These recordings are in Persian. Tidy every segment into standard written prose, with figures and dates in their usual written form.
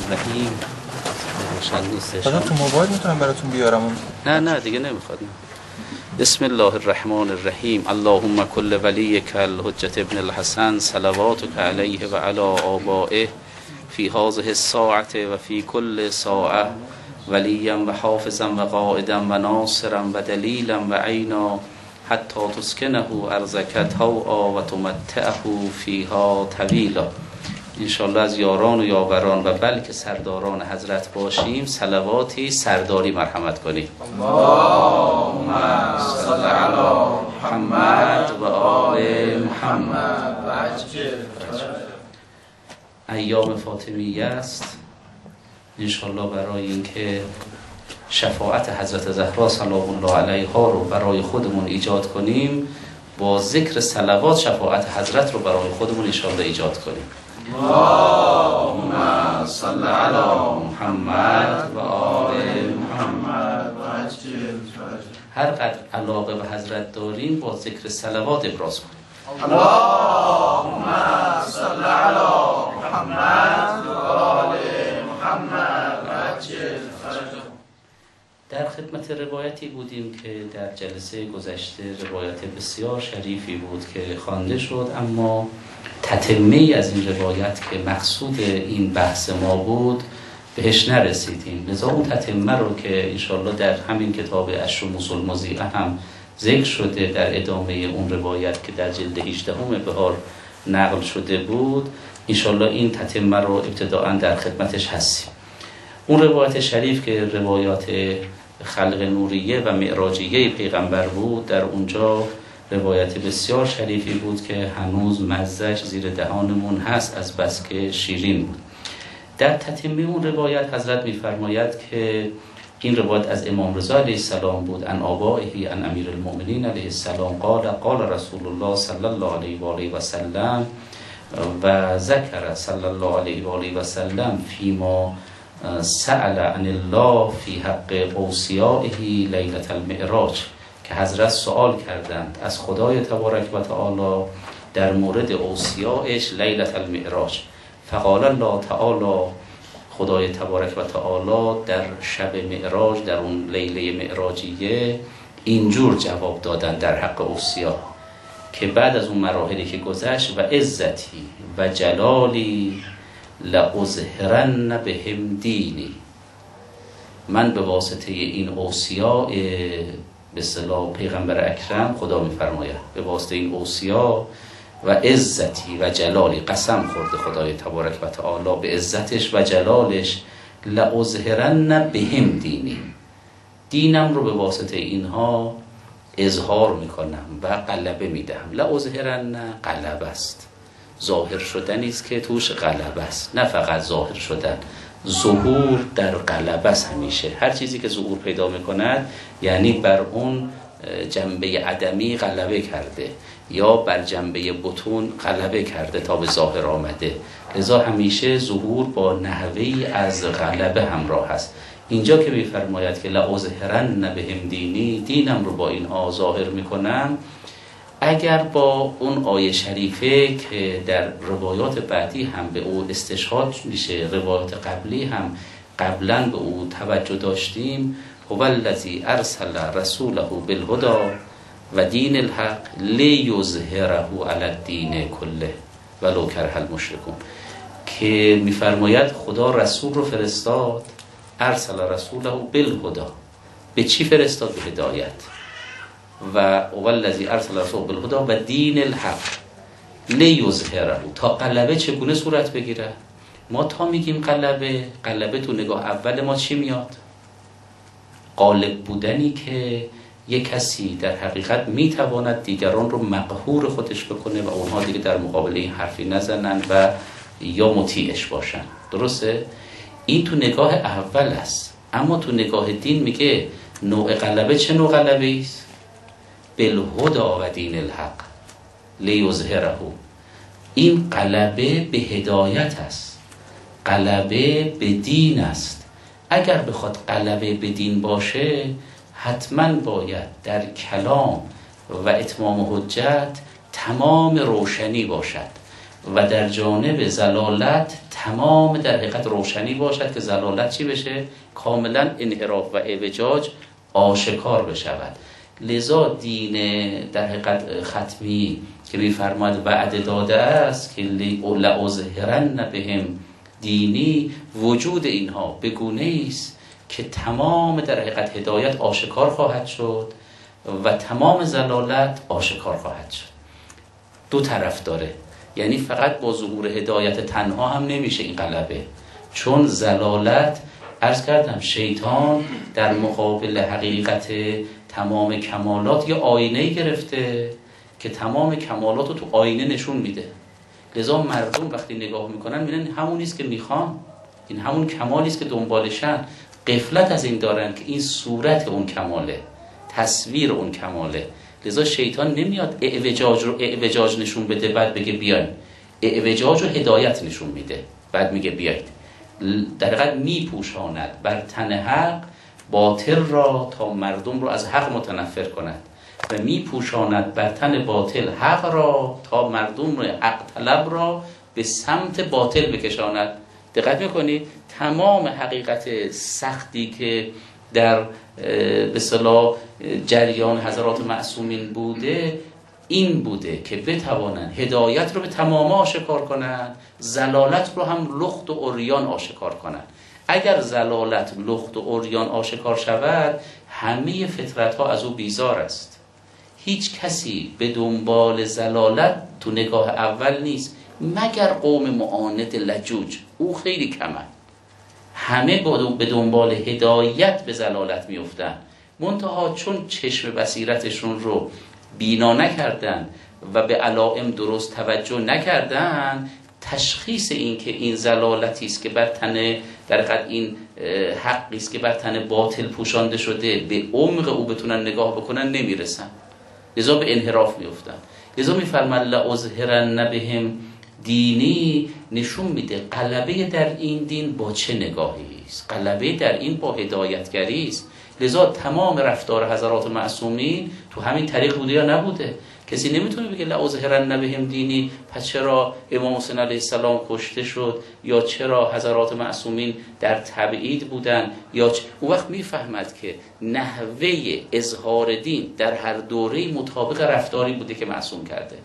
الرحیم. روشن نیستش. تو موبایل میتونم براتون بیارم؟ نه دیگه نمیخواد. بسم الله الرحمن الرحیم. اللهم کل ولیک الحجة ابن الحسن صلواتک علیه و علی آبائه فی هذه الساعة و فی کل ساعة ولیا و حافظا و قائدا و ناصرا و دلیلا و عینا حتی تسکنه ارضک طوعا و تمتعه فیها طویلا. انشالله از یاران و یاوران و بلکه سرداران حضرت باشیم. صلواتی سرداری مرحمت کنیم. اللهم صل علی محمد و آل محمد و عجل. ایام فاطمیه است. انشالله برای اینکه شفاعت حضرت زهرا سلام الله علیها رو برای خودمون ایجاد کنیم، با ذکر صلوات شفاعت حضرت رو برای خودمون انشالله ایجاد کنیم. اللهم صل علی محمد و آل محمد و عجل. هر قدر علاقه به حضرت داریم با ذکر صلوات ابراز کنیم. اللهم صل علی محمد و آل محمد و عجل. در خدمت روایتی بودیم که در جلسه گذشته روایت بسیار شریفی بود که خوانده شد، اما تتمه از این روایت که مقصود این بحث ما بود بهش نرسیدیم. لذا اون تتمه رو که انشالله در همین کتاب الشموس المضیئه هم ذکر شده در ادامه اون روایت که در جلد 18 بهار نقل شده بود، انشالله این تتمه رو ابتداءً در خدمتش هستیم. اون روایت شریف که روایات خلق نوریه و معراجیه پیغمبر بود، در اونجا روایت بسیار شریفی بود که هنوز مزه‌اش زیر دهانمون هست از بس که شیرین بود. در تتمه اون روایت حضرت می‌فرماید که این روایت از امام رضا علیه السلام بود، عن آبائه عن امیر المؤمنین علیه السلام قال رسول الله صلی الله علیه و آله و سلم و ذکر صلی الله علیه و آله و سلم فیما سأل عن الله فی حق اوصیائه لیلة المعراج، که حضرت سوال کردند از خدای تبارک و تعالی در مورد اوصیائش لیلة المعراج. فقال الله تعالی، خدای تبارک و تعالی در شب معراج، در اون لیله معراجیه اینجور جواب دادن در حق اوصیا که بعد از اون مراحلی که گذشت: و عزتی و جلالی لأظهرن بهم دینی، من به واسطه این اوصیا به اصطلاح پیغمبر اکرم خدا میفرماید به واسطه این اوصیا و عزتی و جلالی، قسم خورده خدای تبارک و تعالی به عزتش و جلالش، لأظهرن بهم دینی، دینم رو به واسطه اینها اظهار میکنم و غلبه میدهم. لأظهرن غلبه است، ظاهر شدنی است که توش غلبه است، نه فقط ظاهر شدن. ظهور در غلبه است. همیشه هر چیزی که ظهور پیدا میکند یعنی بر اون جنبه عدمی غلبه کرده یا بر جنبه بطون غلبه کرده تا به ظاهر آمده. لذا همیشه ظهور با نحوی از غلبه همراه است. اینجا که میفرماید که لأظهرن بهم دینی، دینم رو با اینها ظاهر میکنم، اگر با اون آیه شریفه که در روایات بعدی هم به او استشهاد میشه، روایات قبلی هم قبلا به او توجه داشتیم: هو الذی ارسل رسوله بالهدی و دین الحق لیظهره علی الدین کله ولو کره المشرکون، که میفرماید خدا رسول رو فرستاد، ارسل رسوله بالهدی، به چی فرستاد؟ به هدایت. و اولذی ارسل رسوله بالهدی و دین الحق لیظهره، تا غلبه چگونه صورت بگیره. ما تا میگیم غلبه تو نگاه اول ما چی میاد؟ غالب بودنی که یک کسی در حقیقت میتواند دیگران رو مقهور خودش بکنه و اونها دیگه در مقابل این حرفی نزنن و یا مطیعش باشن. درسته؟ این تو نگاه اول است. اما تو نگاه دین میگه نوع غلبه چه نوع غلبه است؟ بالهدی و دین الحق لیظهره. این غلبه به هدایت است، غلبه به دین است. اگر بخواد غلبه به دین باشه، حتما باید در کلام و اتمام حجت تمام روشنی باشد و در جانب زلالت تمام در حقیقت روشنی باشد که ضلالت چی بشه؟ کاملا انحراف و اعوجاج آشکار بشود. لذا دین در حقیقت ختمی که می‌فرماید وعده داده است که لأظهرن بهم دینی، وجود اینها به گونه‌ای است که تمام در حقیقت هدایت آشکار خواهد شد و تمام ضلالت آشکار خواهد شد. دو طرف داره، یعنی فقط با ظهور هدایت تنها هم نمیشه این غلبه، چون ضلالت عرض کردم شیطان در مقابل حقیقت تمام کمالات یه آینه‌ای گرفته که تمام کمالات رو تو آینه نشون میده. لذا مردم وقتی نگاه میکنن میبینن همون نیست که میخوان، این همون کمالی است که دنبالشن، غفلت از این دارن که این صورت اون کماله، تصویر اون کماله. لذا شیطان نمیاد اعوجاج نشون بده بعد بگه بیاین، اعوجاج رو هدایت نشون میده بعد میگه بیاید. در حقیقت میپوشاند بر تن حق باطل را تا مردم رو از حق متنفر کند و میپوشاند بر تن باطل حق را تا مردم رو حق طلب را به سمت باطل بکشاند. دقت میکنید تمام حقیقت سختی که در به اصطلاح جریان حضرات معصومین بوده این بوده که بتوانند هدایت رو به تمام آشکار کنند، ضلالت رو هم لخت و عریان آشکار کنند. اگر ضلالت لخت و عریان آشکار شود همه فطرت ها از او بیزار است. هیچ کسی به دنبال ضلالت تو نگاه اول نیست مگر قوم معاند لجوج، او خیلی کمه. همه به دنبال هدایت به ضلالت میافتن، منتها چون چشم بصیرتشون رو بینا نکردن و به علائم درست توجه نکردن، تشخیص این که این ضلالتی است که بر تن در حقیقت این حقی است که بر تن باطل پوشانده شده به عمق او بتونن نگاه بکنن نمیرسن، لذا به انحراف میافتن. لذا میفرمان لأظهرن بهم دینی نشون میده غلبه در این دین با چه نگاهی است، غلبه در این با هدایتگری است. لذا تمام رفتار حضرات معصومین تو همین طریق بوده یا نبوده؟ کسی نمیتونه بگه لأظهرن بهم دینی پس چرا امام حسین علیه السلام کشته شد، یا چرا حضرات معصومین در تبعید بودن، یا اون وقت میفهمد که نحوه اظهار دین در هر دوره مطابق رفتاری بوده که معصوم کرده.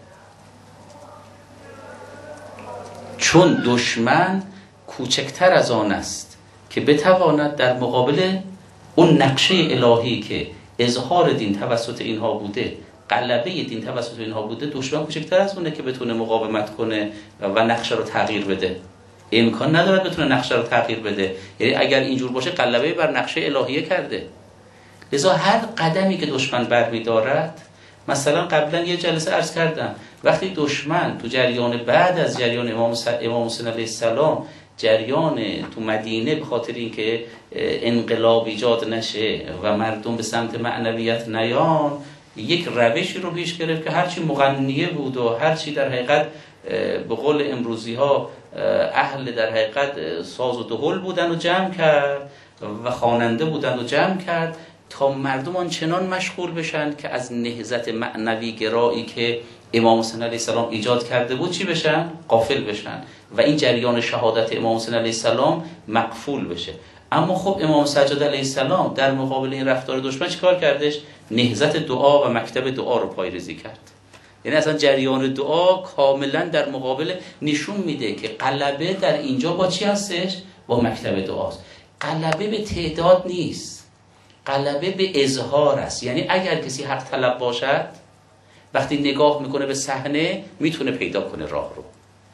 چون دشمن کوچکتر از آن است که بتواند در مقابل اون نقشه الهی که اظهار دین توسط اینها بوده، غلبه دین توسط اینها بوده، دشمن کوچکتر از اونه که بتونه مقاومت کنه و نقشه رو تغییر بده. امکان نداره بتونه نقشه رو تغییر بده، یعنی اگر اینجور باشه غلبه بر نقشه الهیه کرده. لذا هر قدمی که دشمن برمی‌دارد، مثلا قبلا یه جلسه عرض کردم وقتی دشمن تو جریان بعد از جریان امام حسین علیه السلام جریان تو مدینه به خاطر اینکه انقلاب ایجاد نشه و مردم به سمت معنویت نیان، یک روشی رو پیش گرفت که هرچی مغنیه بود و هرچی در حقیقت به قول امروزی ها اهل در حقیقت ساز و دهل بودن و جمع کرد و خواننده بودن و جمع کرد تا مردم آنچنان مشغول بشن که از نهضت معنوی گرایی که امام حسین علیه السلام ایجاد کرده بود چی بشن؟ غافل بشن و این جریان شهادت امام حسین علیه السلام مقفول بشه. اما خب امام سجاد علیه السلام در مقابل این رفتار دشمن چیکار کردش؟ نهضت دعا و مکتب دعا رو پایه‌ریزی کرد. یعنی اصلا جریان دعا کاملا در مقابل نشون میده که غلبه در اینجا با چی هستش؟ با مکتب دعاست. غلبه به تعداد نیست، غلبه به اظهار است. یعنی اگر کسی حق طلب باشد وقتی نگاه میکنه به صحنه میتونه پیدا کنه راه رو.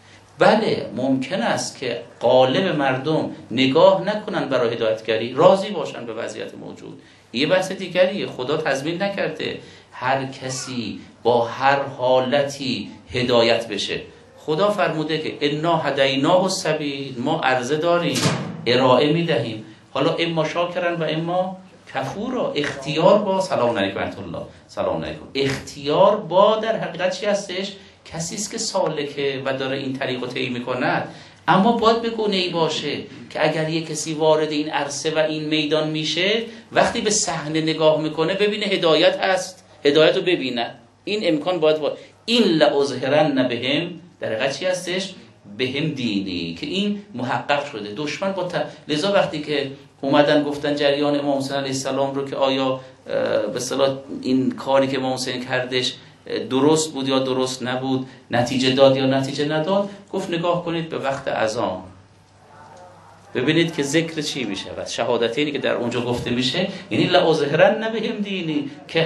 بله ممکن است که غالب مردم نگاه نکنن برای هدایتگری، راضی باشن به وضعیت موجود، یه بحث دیگریه. خدا تضمین نکرده هر کسی با هر حالتی هدایت بشه. خدا فرموده که انا هدیناه السبیل، ما عرضه داریم ارائه میدهیم، حالا اما شاکرن و اما کفورا. اختیار با سلام علیکم ورحمت الله، سلام علیکم، اختیار با در حقیقت چی هستش؟ کسی است که سالکه و داره این طریقو طی میکند. اما باید به گونه‌ای باشه که اگر یک کسی وارد این عرصه و این میدان میشه وقتی به صحنه نگاه میکنه ببینه هدایت هست، هدایت رو ببینه. این امکان باید این لأظهرن بهم در حقیقت چی هستش؟ بهم دینی، که این محقق شده. دشمن با لذا وقتی که اومدن گفتن جریان امام حسین علیه السلام رو که آیا به اصطلاح این کاری که امام حسین کردش درست بود یا درست نبود، نتیجه داد یا نتیجه نداد، گفت نگاه کنید به وقت اذان، ببینید که ذکر چی میشه و شهادتینی که در اونجا گفته میشه، یعنی لأظهرن بهم دینی، که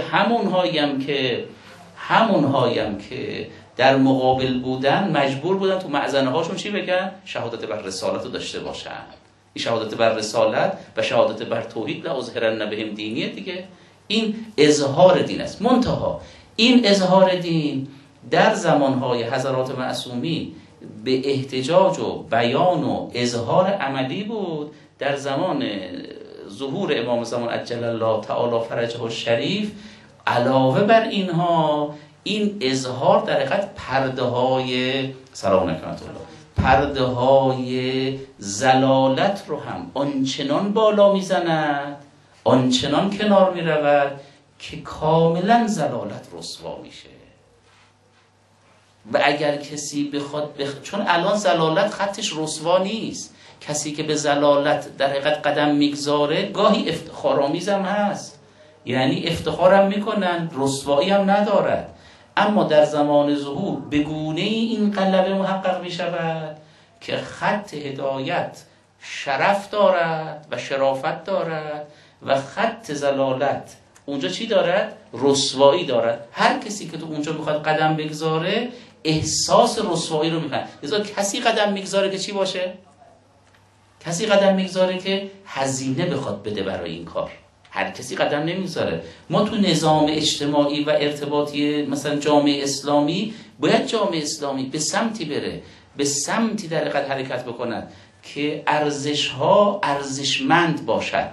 همونهایم که در مقابل بودن مجبور بودن تو معزنه هاشون چی بگن؟ شهادت بر رسالت رو داشته باشن. این شهادت بر رسالت و شهادت بر توحید لأظهرن بهم دینیه دیگه. این اظهار دین است. منتها این اظهار دین در زمانهای حضرات معصومی به احتجاج و بیان و اظهار عملی بود. در زمان ظهور امام زمان عجل الله تعالی فرجه الشریف علاوه بر اینها، این اظهار در حقیقت پرده های سلام علیکم پرده های زلالت رو هم آنچنان بالا میزند، آنچنان کنار میرود که کاملا زلالت رسوا میشه. و اگر کسی بخواد چون الان زلالت خطش رسوا نیست، کسی که به زلالت در حقیقت قدم میگذاره گاهی افتخارآمیز هم هست، یعنی افتخارم میکنن، رسوایی هم ندارد. اما در زمان ظهور به گونه این غلبه محقق میشود که خط هدایت شرف دارد و شرافت دارد و خط زلالت اونجا چی دارد؟ رسوایی دارد. هر کسی که تو اونجا میخواد قدم بگذاره احساس رسوایی رو میکنه. لذا کسی قدم میگذاره که چی باشه؟ کسی قدم میگذاره که هزینه بخواد بده برای این کار. هر کسی قدم نمیگذاره. ما تو نظام اجتماعی و ارتباطی مثلا جامعه اسلامی، باید جامعه اسلامی به سمتی بره، به سمتی در حقیقت حرکت بکند که ارزش‌ها ارزشمند باشد.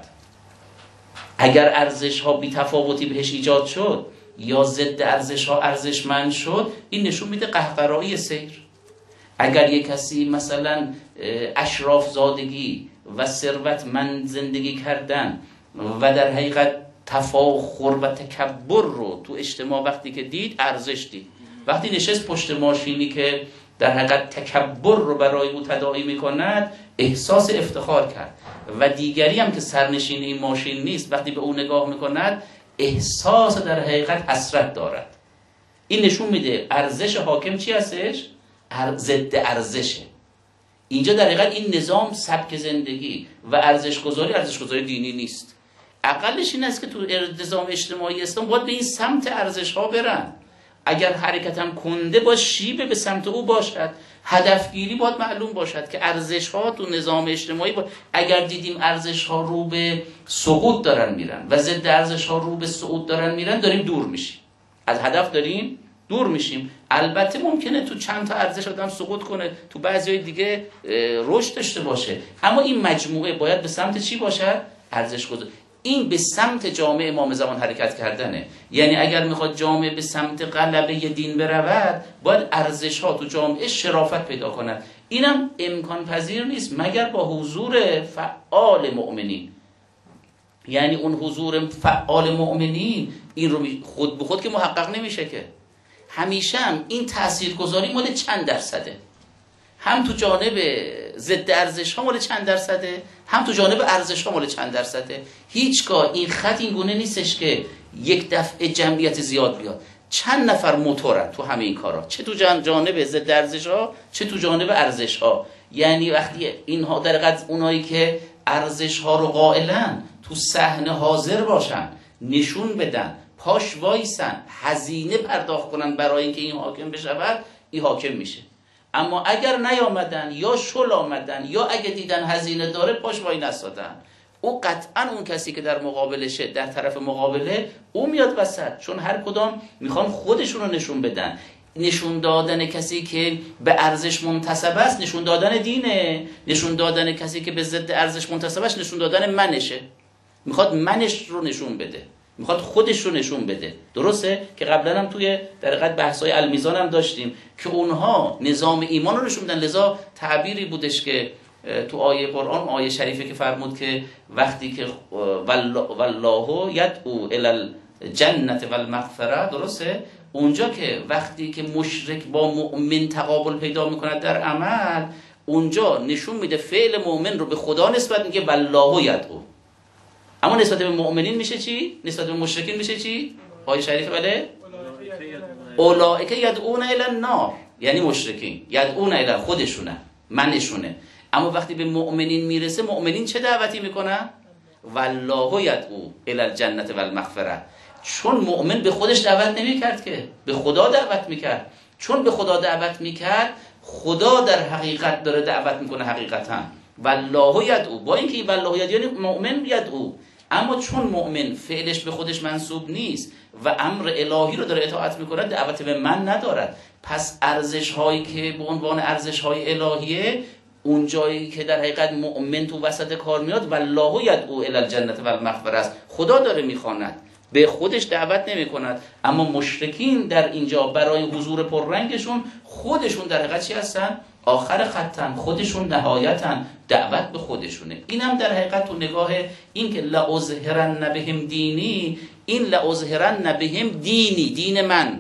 اگر ارزش‌ها بی تفاوتی بهش ایجاد شد یا ضد ارزش‌ها ارزشمند شد، این نشون میده قهقرایی سیر. اگر یک کسی مثلا اشراف زادگی و ثروتمند زندگی کردن و در حقیقت تفاخر و تکبر رو تو اجتماع وقتی که دید، ارزش دید. وقتی نشست پشت ماشینی که در حقیقت تکبر رو برای او تداعی میکند، احساس افتخار کرد. و دیگری هم که سرنشین این ماشین نیست، وقتی به او نگاه میکند احساس در حقیقت حسرت دارد. این نشون میده ارزش حاکم چی هستش؟ ضد ارزشه. اینجا در حقیقت این نظام سبک زندگی و ارزش گذاری دینی نیست. اقلش این است که تو نظام اجتماعی اسلام باید به این سمت ارزش ها برن. اگر حرکت هم کنده باید شیبه به سمت او باشد، هدفگیری باید معلوم باشد که ارزش ها تو نظام اجتماعی اگر دیدیم ارزش ها رو به سقوط دارن میرن و ضد ارزش ها رو به صعود دارن میرن، داریم دور میشیم از هدف، داریم دور میشیم. البته ممکنه تو چند تا ارزش آدم سقوط کنه، تو بعضیای دیگه رشد داشته باشه، اما این مجموعه باید به سمت چی باشد؟ ارزش گذاری. این به سمت جامعه امام زمان حرکت کردنه. یعنی اگر میخواد جامعه به سمت غلبه دین برود، باید ارزش ها تو جامعه شرافت پیدا کنند. اینم امکان پذیر نیست مگر با حضور فعال مؤمنین. یعنی اون حضور فعال مؤمنین این رو خود به خود که محقق نمیشه که. همیشه هم این تاثیرگذاری مال چند درصده؟ هم تو جانب ضد ارزش ها مال چند درصده، هم تو جانب ارزش ها مال چند درصده. هیچگاه این خط این گونه نیستش که یک دفعه جمعیت زیاد بیاد. چند نفر موتورن تو همه این کارا، چه تو جانب ضد ارزش ها چه تو جانب ارزش ها. یعنی وقتی اینها در حقیقت اونایی که ارزش ها رو قائلن تو صحنه حاضر باشن، نشون بدن، پاش وایسن، هزینه پرداخت کنن برای اینکه این حاکم بشود، این حاکم میشه. اما اگر نیامدن یا شل آمدن یا اگه دیدن هزینه داره پاش وای نستادن، او قطعا اون کسی که در مقابلشه، در طرف مقابله، او میاد وسط. چون هر کدام میخوان خودشون رو نشون بدن. نشون دادن کسی که به ارزش منتسب است نشون دادن دینه، نشون دادن کسی که به ضد ارزش منتسب است نشون دادن منشه. میخواد منش رو نشون بده، میخواد خودش رو نشون بده. درسته که قبلا هم توی در حقیقت بحث‌های المیزان هم داشتیم که اونها نظام ایمان رو نشون میدن. لذا تعبیری بودش که تو آیه قرآن، آیه شریفه که فرمود که وقتی که والله یدعو الی الجنة والمغفرة، درسته، اونجا که وقتی که مشرک با مؤمن تقابل پیدا میکند در عمل، اونجا نشون میده فعل مؤمن رو به خدا نسبت میگه والله یدعو، اما نسبت به مؤمنین میشه چی؟ نسبت به مشرکین میشه چی؟ آیه شریف بله؟ اولئک یدعون الی النار، یعنی مشرکین یدعون الی خودشونه، منشونه. اما وقتی به مؤمنین میرسه، مؤمنین چه دعوتی میکنن؟ والله یدعو الی الجنة والمغفرة. چون مؤمن به خودش دعوت نمیکرد که به خدا دعوت میکرد. چون به خدا دعوت میکرد، خدا در حقیقت داره دعوت میکنه حقیقتا. والله یدعو، با اینکه والله یدعو یعنی مؤمن یدعو، اما چون مؤمن فعلش به خودش منسوب نیست و امر الهی رو داره اطاعت میکنه، دعوت به من ندارد. پس ارزش هایی که به عنوان ارزش های الهیه، اون جایی که در حقیقت مؤمن تو وسط کار میاد، والله یدعو الی الجنة والمغفرة است، خدا داره میخواند، به خودش دعوت نمی کند. اما مشرکین در اینجا برای حضور پررنگشون، خودشون در حقیقت چی هستن؟ آخر خطن، خودشون نهایتن، دعوت به خودشونه. اینم در حقیقت تو نگاه این که لأظهرن بهم دینی، این لأظهرن بهم دینی، دین من،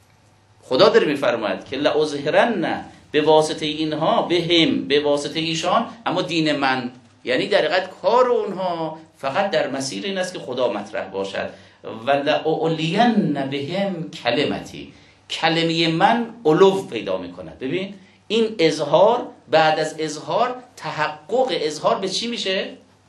خدا داره میفرماید که لأظهرن به واسطه اینها بهم، به واسطه ایشان، اما دین من، یعنی در حقیقت کار اونها فقط در مسیر این است که خدا مطرح باشد. و لأعلین بهم کلمتی، کلمه من علو پیدا میکند. ببین این اظهار، بعد از اظهار تحقق اظهار به چی میشه؟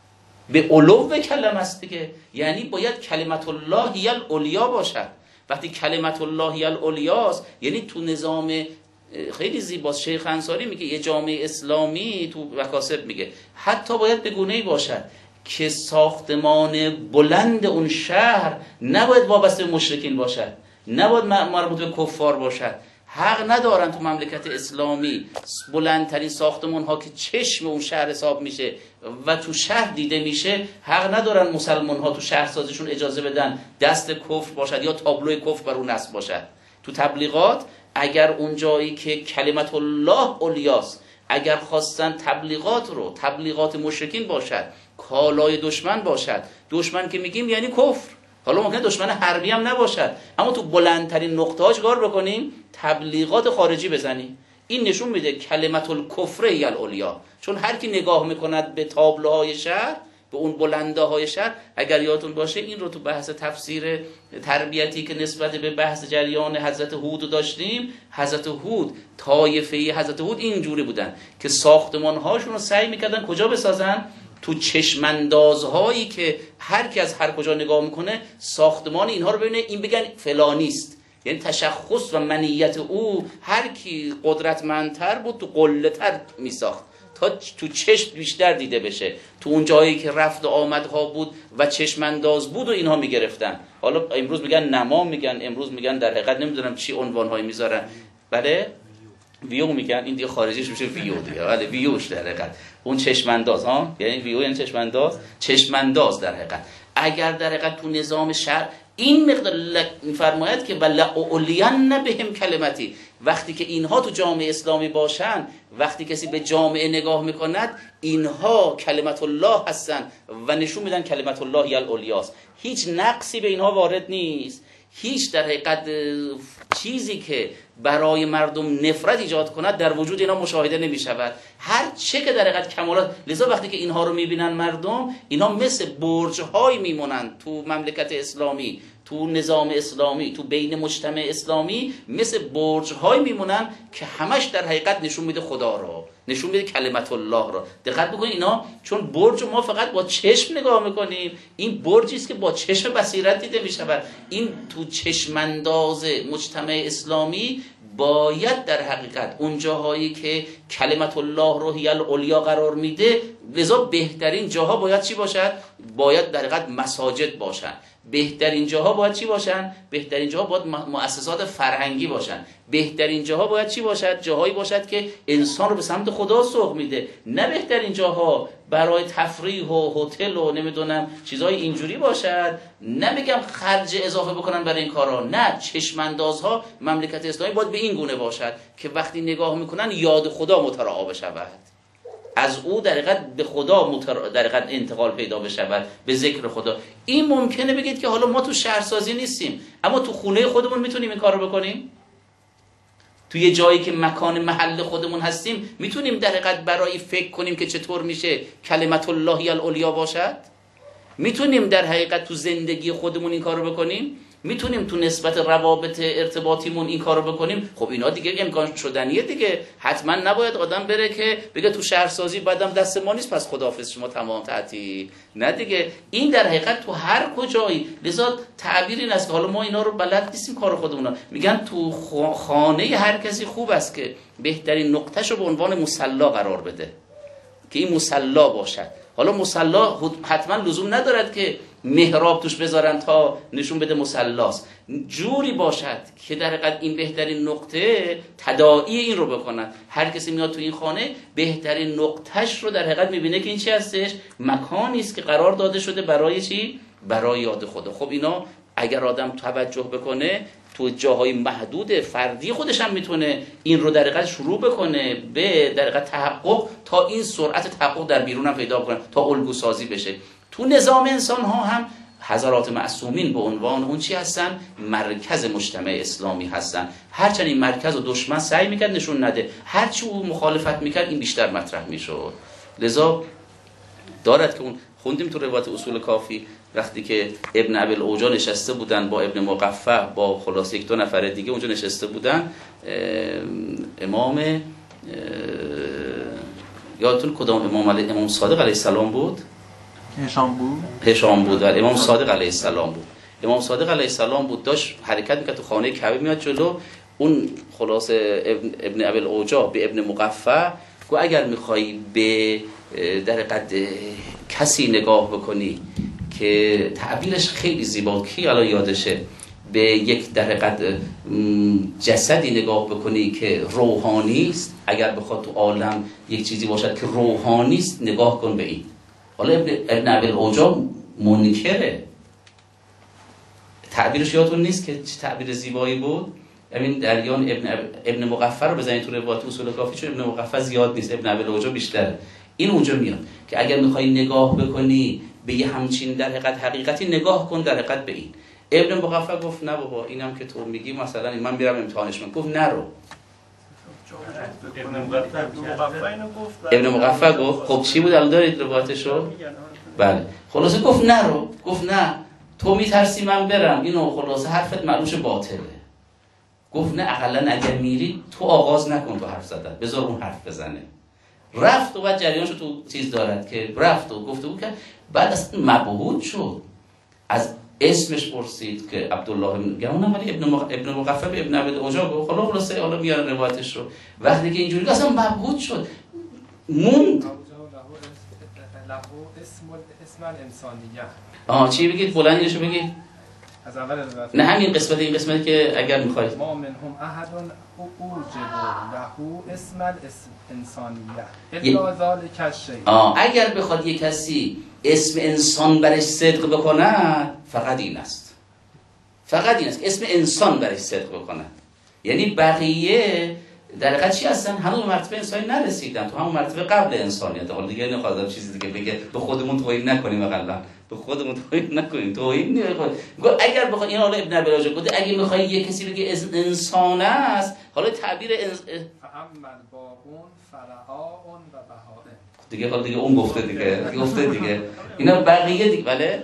به علو کلمه است دیگه. یعنی باید کلمت الله هی العلیا باشد. وقتی کلمت الله هی العلیاست، یعنی تو نظام خیلی زیباست، شیخ انصاری میگه یه جامعه اسلامی تو مکاسب میگه حتی باید به گونه‌ای باشد که ساختمان بلند اون شهر نباید وابسته به مشرکین باشد، نباید مربوط به کفار باشد. حق ندارن تو مملکت اسلامی بلندترین ساختمان ها که چشم اون شهر حساب میشه و تو شهر دیده میشه، حق ندارن مسلمان ها تو شهرسازیشون اجازه بدن دست کفر باشد یا تابلوی کفر بر اون نصب باشد. تو تبلیغات اگر اون جایی که کلمت الله علیاست، اگر خواستن تبلیغات رو تبلیغات مشرکین باشد، کالای دشمن باشد، دشمن که میگیم یعنی کفر، حالا ممکنه دشمن حربی هم نباشد، اما تو بلندترین نقطه ها چیکار بکنیم؟ تبلیغات خارجی بزنیم. این نشون میده کلمت الکفر هی العلیا. چون هر کی نگاه میکند به تابلوهای شهر، به اون بلنده های شهر، اگر یادتون باشه این رو تو بحث تفسیر تربیتی که نسبت به بحث جریان حضرت هود داشتیم، حضرت هود، طایفه حضرت هود اینجوری بودن که ساختمان هاشون رو سعی میکردن کجا بسازن؟ تو چشماندازهایی که هر کی از هر کجا نگاه میکنه ساختمان اینها رو ببینه، این بگن فلانیست. یعنی تشخص و منیت او، هر کی قدرتمندتر بود تو قله‌تر میساخت تا تو چشم بیشتر دیده بشه. تو اون جایی که رفت و آمدها بود و چشمانداز بود و اینها میگرفتن. حالا امروز میگن نما، میگن امروز میگن در حقیقت نمیدونم چی عنوانهایی میذارن، بله ویو میگن، این دیگه خارجیش میشه ویو دیگه، بله ویوش در حقیقت اون چشمانداز ها، یعنی ویو یعنی چشمانداز در حقیقت. اگر در حقیقت تو نظام شرع این مقدار میفرماید که ولأعلین بهم کلمتی، وقتی که اینها تو جامعه اسلامی باشن، وقتی کسی به جامعه نگاه میکند اینها کلمت الله هستن و نشون میدن کلمت الله هی العلیاست. هیچ نقصی به اینها وارد نیست، هیچ در حقیقت چیزی که برای مردم نفرت ایجاد کند در وجود اینا مشاهده نمی شود. هر چه که در حقیقت کمالات، لذا وقتی که اینها رو میبینن مردم، اینا مثل برج‌های میمونن تو مملکت اسلامی، تو نظام اسلامی، تو بین مجتمع اسلامی، مثل برج‌های میمونن که همش در حقیقت نشون میده خدا رو، نشون میده کلمت الله رو. دقت بکنید اینا، چون برج ما فقط با چشم نگاه میکنیم، این برجی است که با چشم بصیرت دیده میشود. این تو چشمانداز مجتمع اسلامی باید در حقیقت اون جاهایی که کلمت الله رو هی العلیا قرار میده، لذا بهترین جاها باید چی باشد؟ باید در حقیقت مساجد باشن. بهترین جاها باید چی باشن؟ بهترین جاها باید مؤسسات فرهنگی باشن. بهترین جاها باید چی باشد؟ جاهایی باشد که انسان رو به سمت خدا سوق میده. نه بهترین جاها برای تفریح و هتل و نمیدونم چیزهای اینجوری باشد. نمیگم خرج اضافه بکنن برای این کارا، نه، چشماندازها مملکت اسلامی باید به این گونه باشد که وقتی نگاه میکنن یاد خدا متراعا بشود. از او در حقیقت به خدا در حقیقت انتقال پیدا بشود، به ذکر خدا. این ممکنه بگید که حالا ما تو شهرسازی نیستیم، اما تو خونه خودمون میتونیم این کارو بکنیم. تو یه جایی که مکان محل خودمون هستیم میتونیم در حقیقت برای فکر کنیم که چطور میشه کلمت الله العلیا باشد. میتونیم در حقیقت تو زندگی خودمون این کارو بکنیم، میتونیم تو نسبت روابط ارتباطیمون این کارو بکنیم. خب اینا دیگه امکان شدنیه دیگه. حتما نباید آدم بره که بگه تو شهرسازی بعدم دست ما نیست پس خداحافظ شما تمام تعطیل. نه دیگه، این در حقیقت تو هر کجایی. لذا تعبیر این است که حالا ما اینا رو بلد نیستیم کار خودمون. میگن تو خانه هر کسی خوب است که بهترین نقطهشو به عنوان مصلا قرار بده، که این مصلا باشد. حالا مصلا حتما لزوم ندارد که محراب توش بذارن تا نشون بده مصلاست، جوری باشد که در حقیقت این بهترین نقطه تداعی این رو بکنن. هر کسی میاد تو این خانه بهترین نقطهش رو در حقیقت میبینه که این چی هستش؟ مکانی است که قرار داده شده برای چی؟ برای یاد خدا. خب اینا اگر آدم توجه بکنه تو جاهای محدود فردی خودش هم میتونه این رو در حقیقت شروع بکنه به در حقیقت تحقق، تا این سرعت تحقق در بیرون هم پیدا کنه، تا الگو سازی بشه. تو نظام انسان ها هم حضرات معصومین به عنوان اون چی هستن؟ مرکز مجتمع اسلامی هستن. هرچند این مرکز رو دشمن سعی میکرد نشون نده، هرچی او مخالفت میکرد این بیشتر مطرح میشد. لذا دارد که اون خوندیم تو روایت اصول کافی وقتی که ابن ابی الاوجا نشسته بودن با ابن مقفع با خلاص یک دو نفر دیگه اونجا نشسته بودن، امام یادتون کدام امام صادق علیه السلام بود؟ هشام بود. ولی امام صادق علیه السلام بود. امام صادق علیه السلام بود، داشت حرکت میکرد تو خانه کعبه، میاد جلو. اون خلاص ابن ابی الاوجا به ابن مقفع گفت اگر میخوایی به در قد کسی نگاه بکنی که تعبیرش خیلی زیبا، کی الان یادشه، به یک در قد جسدی نگاه بکنی که روحانی است، اگر بخواد تو عالم یک چیزی باشد که روحانی است نگاه کن به این. حالا ابن ابی الاوجا منکره، تعبیرش یادتون نیست که چه تعبیر زیبایی بود؟ همین دریان ابن مقفع رو بزنید تو روایت اصول کافی، چون ابن مقفع زیاد نیست، ابن ابی الاوجا بیشتره. این اونجا میاد که اگر میخوای نگاه بکنی به یه همچین در حقیقتی نگاه کن در حقیقت به این. ابن مقفع گفت نه بابا، اینم که تو میگی مثلا من میرم امتحانش میکنم. گفت نرو. ابن مقفع گفت خب چی بود الان دارید روایتشو؟ بله خلاصه گفت نرو. گفت نه تو میترسی من برم، اینو خلاصه حرفت معلومش باطله. گفت نه اقلا اگر میری تو آغاز نکن تو حرف زدن، بذار اون حرف بزنه. رفت و بعد جریانشو تو چیز دارد که رفت و گفته بود که بعد اصلا مبهوت شد، از اسمش پرسید که عبدالله گمونم، ولی ابن مقفع به ابن ابی الاوجا گفت خلاصه حالا میارن روایتش رو. وقتی که اینجوری اصلا مبهوت شد، موند. اسم الانسانیه. چی بگید؟ بلندیشو بگید. از اول روایت. نه همین قسمت، این قسمتی که اگر میخواید. ما منهم احد اوجب له اسم الانسانیه الا ذلک الشیء. اگر بخواد یک کسی اسم انسان برش صدق بکنه فقط این است. فقط این است، اسم انسان برش صدق بکنه. یعنی بقیه در حقیقت چی هستن؟ هنوز مرتبه انسانی نرسیدن، تو همون مرتبه قبل انسانیت. حالا دیگه نخواهد چیزی دیگه بگه به خودمون توهین نکنیم، اقلا به خودمون توهین نکنیم. توهین نکنیم. اگر بخواد این حالا ابن ابی الاوجا گفته اگه میخوای یک کسی بگه انسان است، حالا تعبیر فاما الباقون فرعاء و بهاء. دیگه حالا دیگه اون گفته دیگه اینا بقیه دیگه. بله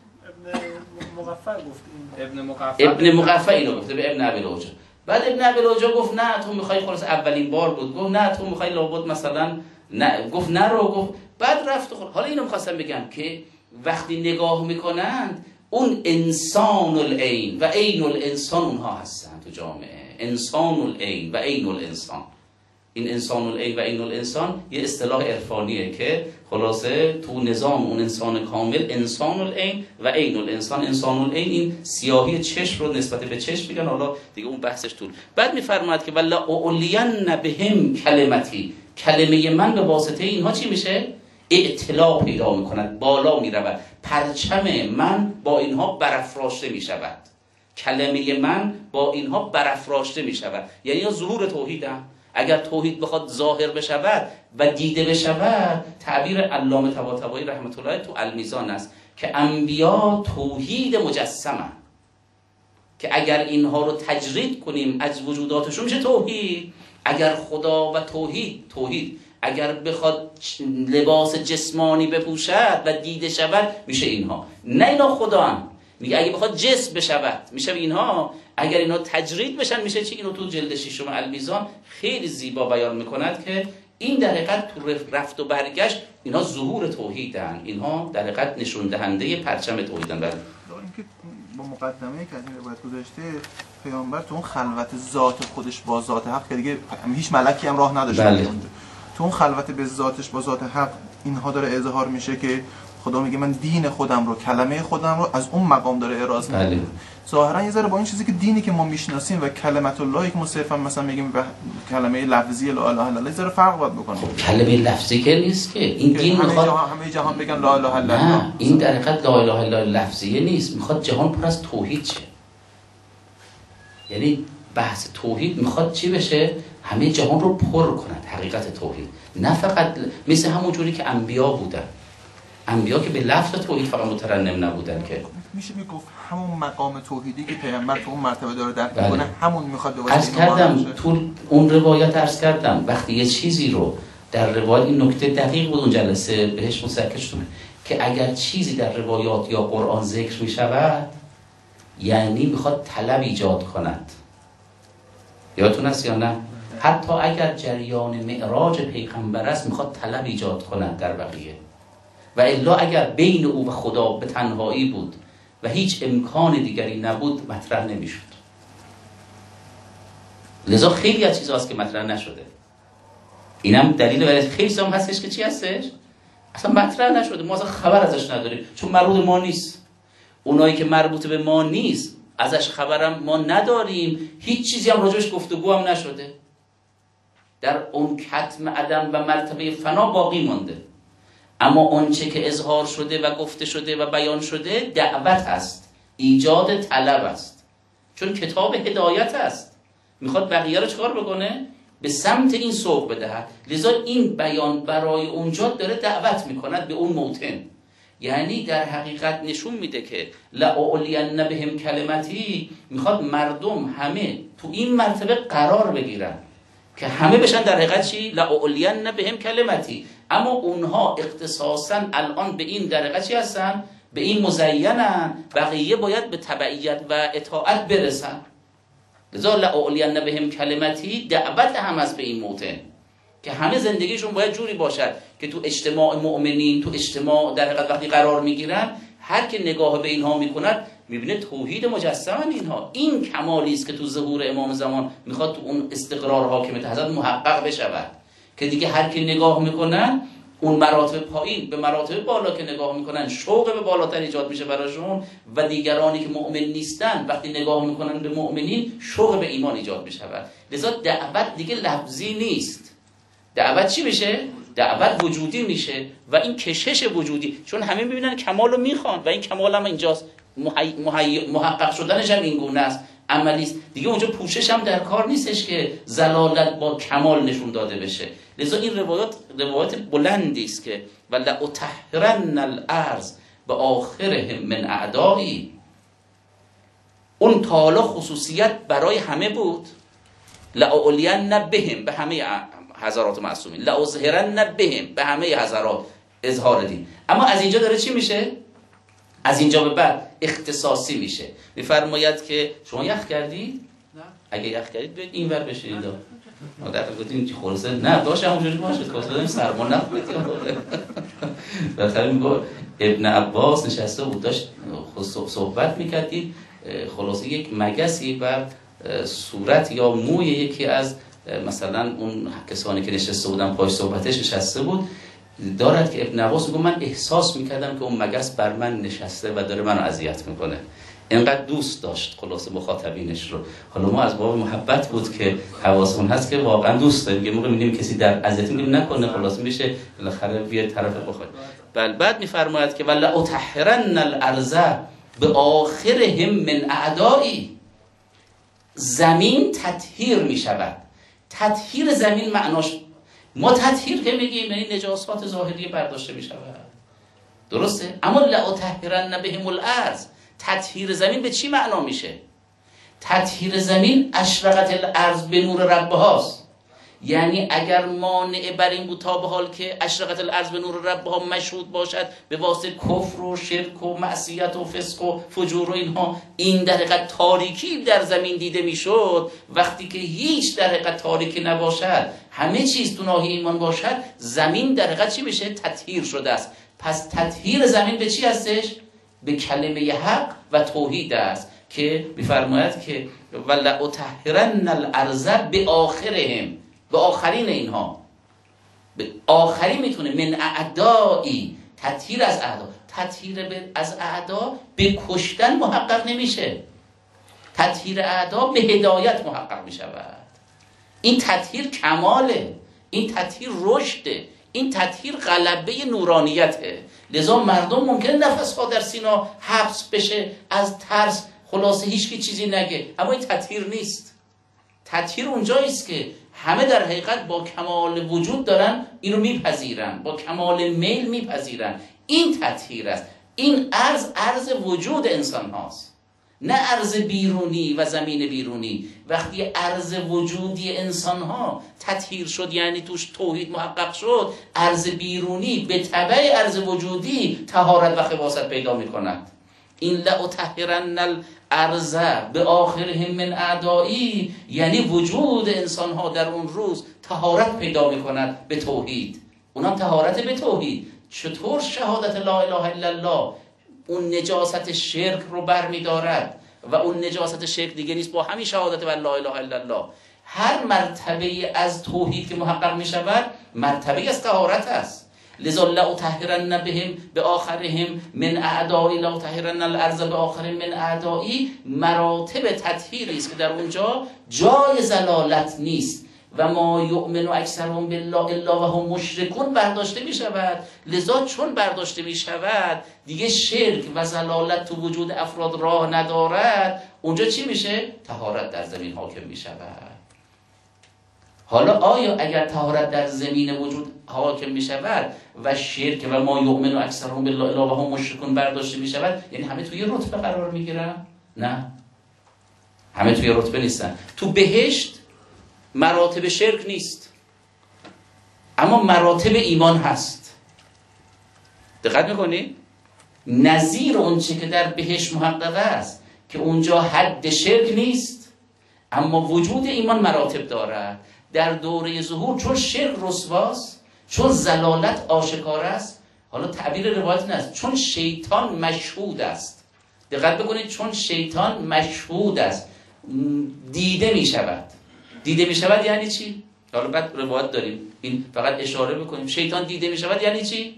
ابن مقفع اینو گفته به ابن ابی الاوجا. بعد ابن ابی الاوجا گفت نه تو میخوای، خلاص اولین بار بود، گفت نه تو میخوای لابد مثلا نه، گفت نرو. گفت بعد رفت. حالا اینو میخواستم بگم که وقتی نگاه میکنند اون انسان العین و عین الانسان اونها هستن تو جامعه. انسان العین و عین الانسان، این انسان العین و عین الانسان یه اصطلاح عرفانیه که خلاصه تو نظام اون انسان کامل انسان العین و عین الانسان. انسان العین این سیاهی چشم رو نسبت به چشم میگن، حالا دیگه اون بحثش طول. بعد میفرماید که ولا اولین بهم کلمتی، کلمه من به واسطه اینها چی میشه؟ اطلاع پیدا میکند، بالا میرود. پرچم من با اینها برافراشته میشود، کلمه من با اینها برافراشته میشود. یعنی ظهور توحیدم. اگر توحید بخواد ظاهر بشود و دیده بشود، تعبیر علامه طباطبایی رحمت الله تو المیزان است که انبیا توحید مجسمه، که اگر اینها رو تجرید کنیم از وجوداتشون میشه توحید. اگر خدا و توحید اگر بخواد لباس جسمانی بپوشد و دیده شود میشه اینها. نه اینا خدا هم میگه اگه بخواد جسم بشود میشه اینها. اگر اینا تجرید بشن میشه چی؟ اینو تو جلد 6 المیزان خیلی زیبا بیان میکند که این در حقیقت تو رفت و برگشت اینها ظهور توحیدن، اینها در حقیقت نشون دهنده پرچم توحیدن. بله. اینکه با مقدمه که از این روایت گذاشته پیامبر تو اون خلوت ذات خودش با ذات حق که دیگه هیچ ملکی هم راه نداشته بله. اونجا، تو اون خلوت به ذاتش با ذات حق اینها داره اظهار میشه که خدا میگه من دین خودم رو، کلمه خودم رو از اون مقام داره ابراز میکنه. بله. ظاهرا یه ذره با این چیزی که دینی که ما میشناسیم و کلمت الله که ما صرفا مثلا میگیم کلمه لفظی لا اله الا الله ذره فرق باید بکنه. کلمه لفظی که نیست که این دین میخواد همه جهان بگن لا اله الا الله. نه، این در حقیقت لا اله الا الله لفظیه نیست، میخواد جهان پر از توحید شه. یعنی بحث توحید میخواد چی بشه؟ همه جهان رو پر کند حقیقت توحید، نه فقط مثل همون جوری که انبیا بودن. انبیا که به لفظ توحید فقط مترنم نبودن که میشه میگفت همون مقام توحیدی که پیامبر تو اون مرتبه داره درک بله. میکنه همون میخواد به عرض کردم تو اون روایت عرض کردم وقتی یه چیزی رو در روایت، این نکته دقیق بود اون جلسه بهش مسکر شدم که اگر چیزی در روایات یا قرآن ذکر میشود یعنی میخواد طلب ایجاد کند. یادتون هست یا نه؟ حتی اگر جریان معراج پیغمبر است میخواد طلب ایجاد کند در بقیه، و الا اگر بین او و خدا به تنهایی بود و هیچ امکان دیگری نبود مطرح نمیشد. لذا خیلی از چیزهاست که مطرح نشده. اینم دلیل برای خیلی چیزا هستش که چی هستش؟ اصلا مطرح نشده، ما اصلا خبر ازش نداریم چون مربوط ما نیست. اونایی که مربوط به ما نیست ازش خبرم ما نداریم، هیچ چیزی هم راجعش گفتگو هم نشده. در اون کتم عدم و مرتبه فنا باقی مانده. اما آنچه که اظهار شده و گفته شده و بیان شده دعوت است، ایجاد طلب است، چون کتاب هدایت است، میخواد بقیه رو چکار بکنه؟ به سمت این سوق بدهد. لذا این بیان برای اونجا داره دعوت میکند به اون موطن. یعنی در حقیقت نشون میده که لأعلین بهم کلمتی، میخواد مردم همه تو این مرتبه قرار بگیرن که همه بشن در حقیقت چی؟ لأعلین بهم کلمتی. اما اونها اختصاصا الان به این در حقیقت چی هستن؟ به این مزینن، بقیه باید به تبعیت و اطاعت برسن. لذا لأعلین بهم کلمتی دعوت هم از به این موطن که همه زندگیشون باید جوری باشد که تو اجتماع مؤمنین، تو اجتماع در حقیقت وقتی قرار میگیرن هر که نگاه به اینها میکند میبینه توحید مجسمن اینها. این کمالی است که تو ظهور امام زمان میخواد تو اون استقرار حاکمیت حضرت محقق بشود که دیگه هر که نگاه میکنن اون مراتب پایین به مراتب بالا که نگاه میکنن شوق به بالاتر ایجاد میشه براشون، و دیگرانی که مؤمن نیستن وقتی نگاه میکنن به مؤمنین شوق به ایمان ایجاد میشود. لذا دعوت دیگه لفظی نیست. دعوت چی میشه؟ دعوت وجودی میشه و این کشش وجودی، چون همه میبینن کمال رو میخوان و این کمال هم اینجاست، محقق شدنش هم این گونه است، عملی است دیگه. اونجا پوشش هم در کار نیستش که ضلالت با کمال نشون داده بشه. لذا این روایت بلندی است که ولأطهرن الارض بآخرهم من اعدایی. اون تالا خصوصیت برای همه بود، لأعلین بهم به همه حضرات معصومین، لأظهرن بهم به همه حضرات اظهار دین. اما از اینجا داره چی میشه؟ از اینجا به بعد اختصاصی میشه. میفرماید که شما یخ کردید؟ نه. اگه یخ کردید بیاید اینور بشینید. ما در گفتیم که خلاصه نه داش همونجوری باشه که اصلا سرما نخورید. بالاخره میگه ابن عباس نشسته بود داشت صحبت میکردید، خلاصه یک مگسی بر صورت یا موی یکی از مثلا اون کسانی که نشسته بودن پای صحبتش نشسته بود دارد که ابن عباس میگه من احساس میکردم که اون مگس بر من نشسته و داره منو اذیت میکنه. اینقدر دوست داشت خلاصه مخاطبینش رو. حالا ما از باب محبت بود که حواسمون هست که واقعا دوست داریم، یه موقع میبینیم کسی در اذیت میگیم نکنه، خلاصه میشه بالاخره بیاد طرف بخواد. بل بعد میفرماید که ولأطهرن الارض بآخرهم من اعدایی، زمین تطهیر میشود تطهیر زمین معناش، ما تطهیر که میگیم یعنی نجاسات ظاهری برداشته میشود، درسته؟ اما لأطهرن بهم الارض، تطهیر زمین به چی معنا میشه؟ تطهیر زمین اشرقت الارض به نور ربهاست. یعنی اگر مانع بر این بود تا به حال که اشرقت الارض به نور ربها مشهود باشد به واسطه کفر و شرک و معصیت و فسق و فجور و اینها، این در حقیقت تاریکی در زمین دیده میشد. وقتی که هیچ در حقیقت تاریکی نباشد، همه چیز تو ناحیه ایمان باشد، زمین در حقیقت چی بشه؟ تطهیر شده است. پس تطهیر زمین به چی هستش؟ به کلمه حق و توحید است که می‌فرماید که ولأطهرن الارض بآخرهم، به آخرین اینها، به آخری میتونه من اعدایی، تطهیر از اعدا. تطهیر از اعدا به کشتن محقق نمیشه، تطهیر اعدا به هدایت محقق میشود. این تطهیر کماله، این تطهیر رشده، این تطهیر غلبه نورانیته. لذا مردم ممکنه نفسها در سینا حبس بشه از ترس، خلاصه هیچ کی چیزی نگه، اما این تطهیر نیست. تطهیر اونجاییست که همه در حقیقت با کمال وجود دارن اینو میپذیرن، با کمال میل میپذیرن. این تطهیر است. این ارز وجود انسان هاست، نه ارز بیرونی و زمین بیرونی. وقتی ارز وجودی انسان ها تطهیر شد، یعنی توش توحید محقق شد، ارز بیرونی به تبع ارز وجودی طهارت و خباثت پیدا میکند. این لأطهرن الارض به آخرهم من اعدایی، یعنی وجود انسان ها در اون روز طهارت پیدا میکند به توحید. اونم طهارت به توحید. چطور شهادت لا اله الا الله اون نجاست شرک رو بر میدارد و اون نجاست شرک دیگه نیست با همین شهادت لا اله الا الله. هر مرتبه از توحید که محقق میشود مرتبه از طهارت است. لذا لأطهرن بهم به آخرهم من اعدایی، لأطهرن الارض به آخرهم من اعدایی، مراتب تطهیری است که در اونجا جای زلالت نیست و ما یؤمن اکثرهم بالله الا و هم مشرکون برداشته می شود. لذا چون برداشته می شود دیگه شرک و زلالت تو وجود افراد راه ندارد، اونجا چی میشه؟ طهارت در زمین حاکم می شود. حالا آیا اگر طهارت در زمین وجود حاکم می شود و شرک و ما یؤمن اکثرهم بالله الا و هم مشرکون برداشته می شود، یعنی همه توی رتبه قرار می گیرن؟ نه، همه توی رتبه نیستن. تو بهشت مراتب شرک نیست، اما مراتب ایمان هست. دقت میکنید؟ نظیر اونچه که در بهشت محقق است که اونجا حد شرک نیست، اما وجود ایمان مراتب دارد. در دوره ظهور چون شرک رسواست، چون زلالت آشکار است، حالا تعبیر روایت این است، چون شیطان مشهود است. دقت بکنید، چون شیطان مشهود است، دیده می شود. دیده می شود یعنی چی؟ حالا بعد روایت داریم، این فقط اشاره بکنیم. شیطان دیده می شود یعنی چی؟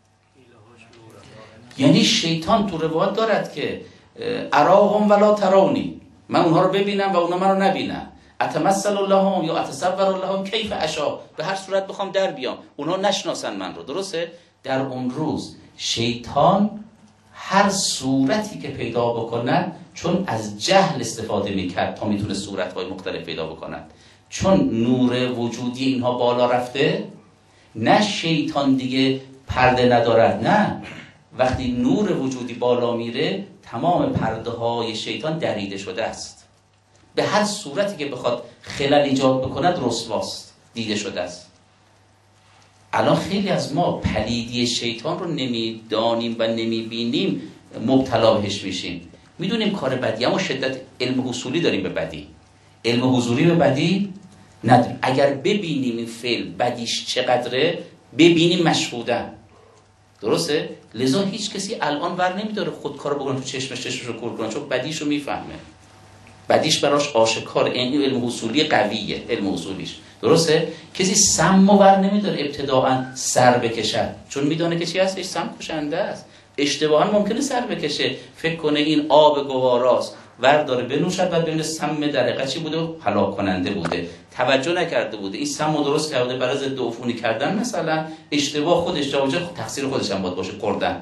یعنی شیطان تو روایت دارد که اراهم ولا ترونی، من اونها رو ببینم و اونها من رو نبینن. اتمثل لهم یا اتصور لهم کیف اشاء، به هر صورت بخوام در بیام اونها نشناسن من رو. درسته؟ در اون روز شیطان هر صورتی که پیدا بکند، چون از جهل استفاده میکرد تا میتونه صورتهای مختلف پیدا بکند، چون نور وجودی اینها بالا رفته، نه شیطان دیگه پرده ندارد، نه، وقتی نور وجودی بالا میره تمام پرده های شیطان دریده شده است. به هر صورتی که بخواد خلل ایجاد بکند رسواست، دیده شده است. الان خیلی از ما پلیدی شیطان رو نمیدانیم و نمیبینیم، مبتلا بهش میشیم. میدونیم کار بدی، اما شدت علم حصولی داریم به بدی، علم حضوری به بدی نداریم. اگر ببینیم این فعل بدیش چقدره، ببینیم مشهودن. درسته؟ لذا هیچ کسی الان ور نمیداره خود کارو بکنه تو چشمش رو کور کنه، چون بدیش رو میفهمه، بدیش براش آشکار. این علم حصولی قویه، علم حصولیش. درسته؟ کسی سم ور نمیداره ابتداعا سر بکشد، چون میدونه که چی هستش؟ سم کشنده است. اشتباها ممکنه سر بکشه، فکر کنه این آب گواراست، ور داره بنوشد، بعد ببینه سم در حقیقت چی بوده؟ هلاک کننده بوده، توجه نکرده بوده، این سم رو درست کرده برای ضد عفونی کردن مثلا، اشتباه خودش جا تقصیر خودش هم باید باشه، خوردن.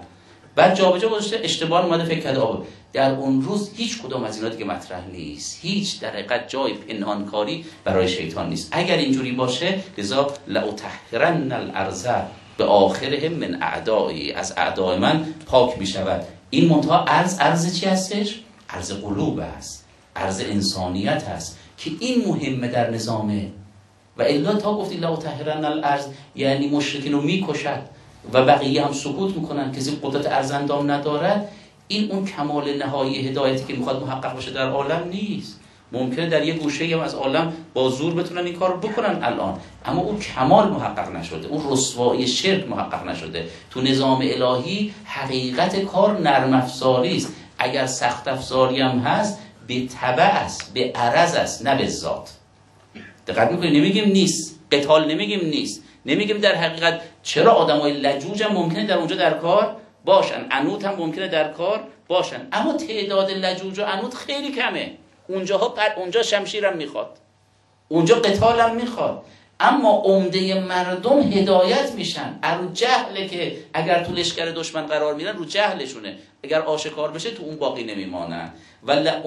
بعد جابجا گذاشته اشتباه اومده فکر کرده آب. در اون روز هیچ کدام از اینا دیگه مطرح نیست، هیچ در حقیقت جای پنهانکاری برای شیطان نیست. اگر اینجوری باشه لذا لأطهرن الارض به آخرهم من اعدایی، از اعدای من پاک می شود. این منتها ارز چی هستش؟ ارز قلوب است، ارز انسانیت است که این مهمه در نظامه. و الا تا گفتی لأطهرن الارض یعنی مشرکین رو میکشد و بقیه هم سکوت میکنن، کسی قدرت ارزندام ندارد. این اون کمال نهایی هدایتی که میخواد محقق باشه در عالم نیست. ممکنه در یه گوشه هم از عالم با زور بتونن این کار رو بکنن الان، اما اون کمال محقق نشده، اون رسوایی شرک محقق نشده. تو نظام الهی حقیقت کار نرم افزاری است. اگر سخت افزاری هم هست به تبع است، به عرض است، نه به ذات. دقت میکنید؟ نمیگیم نیست، قتال نمیگیم نیست، نمیگیم در حقیقت. چرا آدمای لجوج هم ممکنه در اونجا در کار باشن، عنود هم ممکنه در کار باشن، اما تعداد لجوج و عنود خیلی کمه. اونجا شمشیرم میخواد، اونجا قتالم میخواد، اما عمده مردم هدایت میشن. رو جهله که اگر تو لشکر دشمن قرار میرن رو جهلشونه، اگر آشکار بشه تو اون باقی نمیمانن. ولا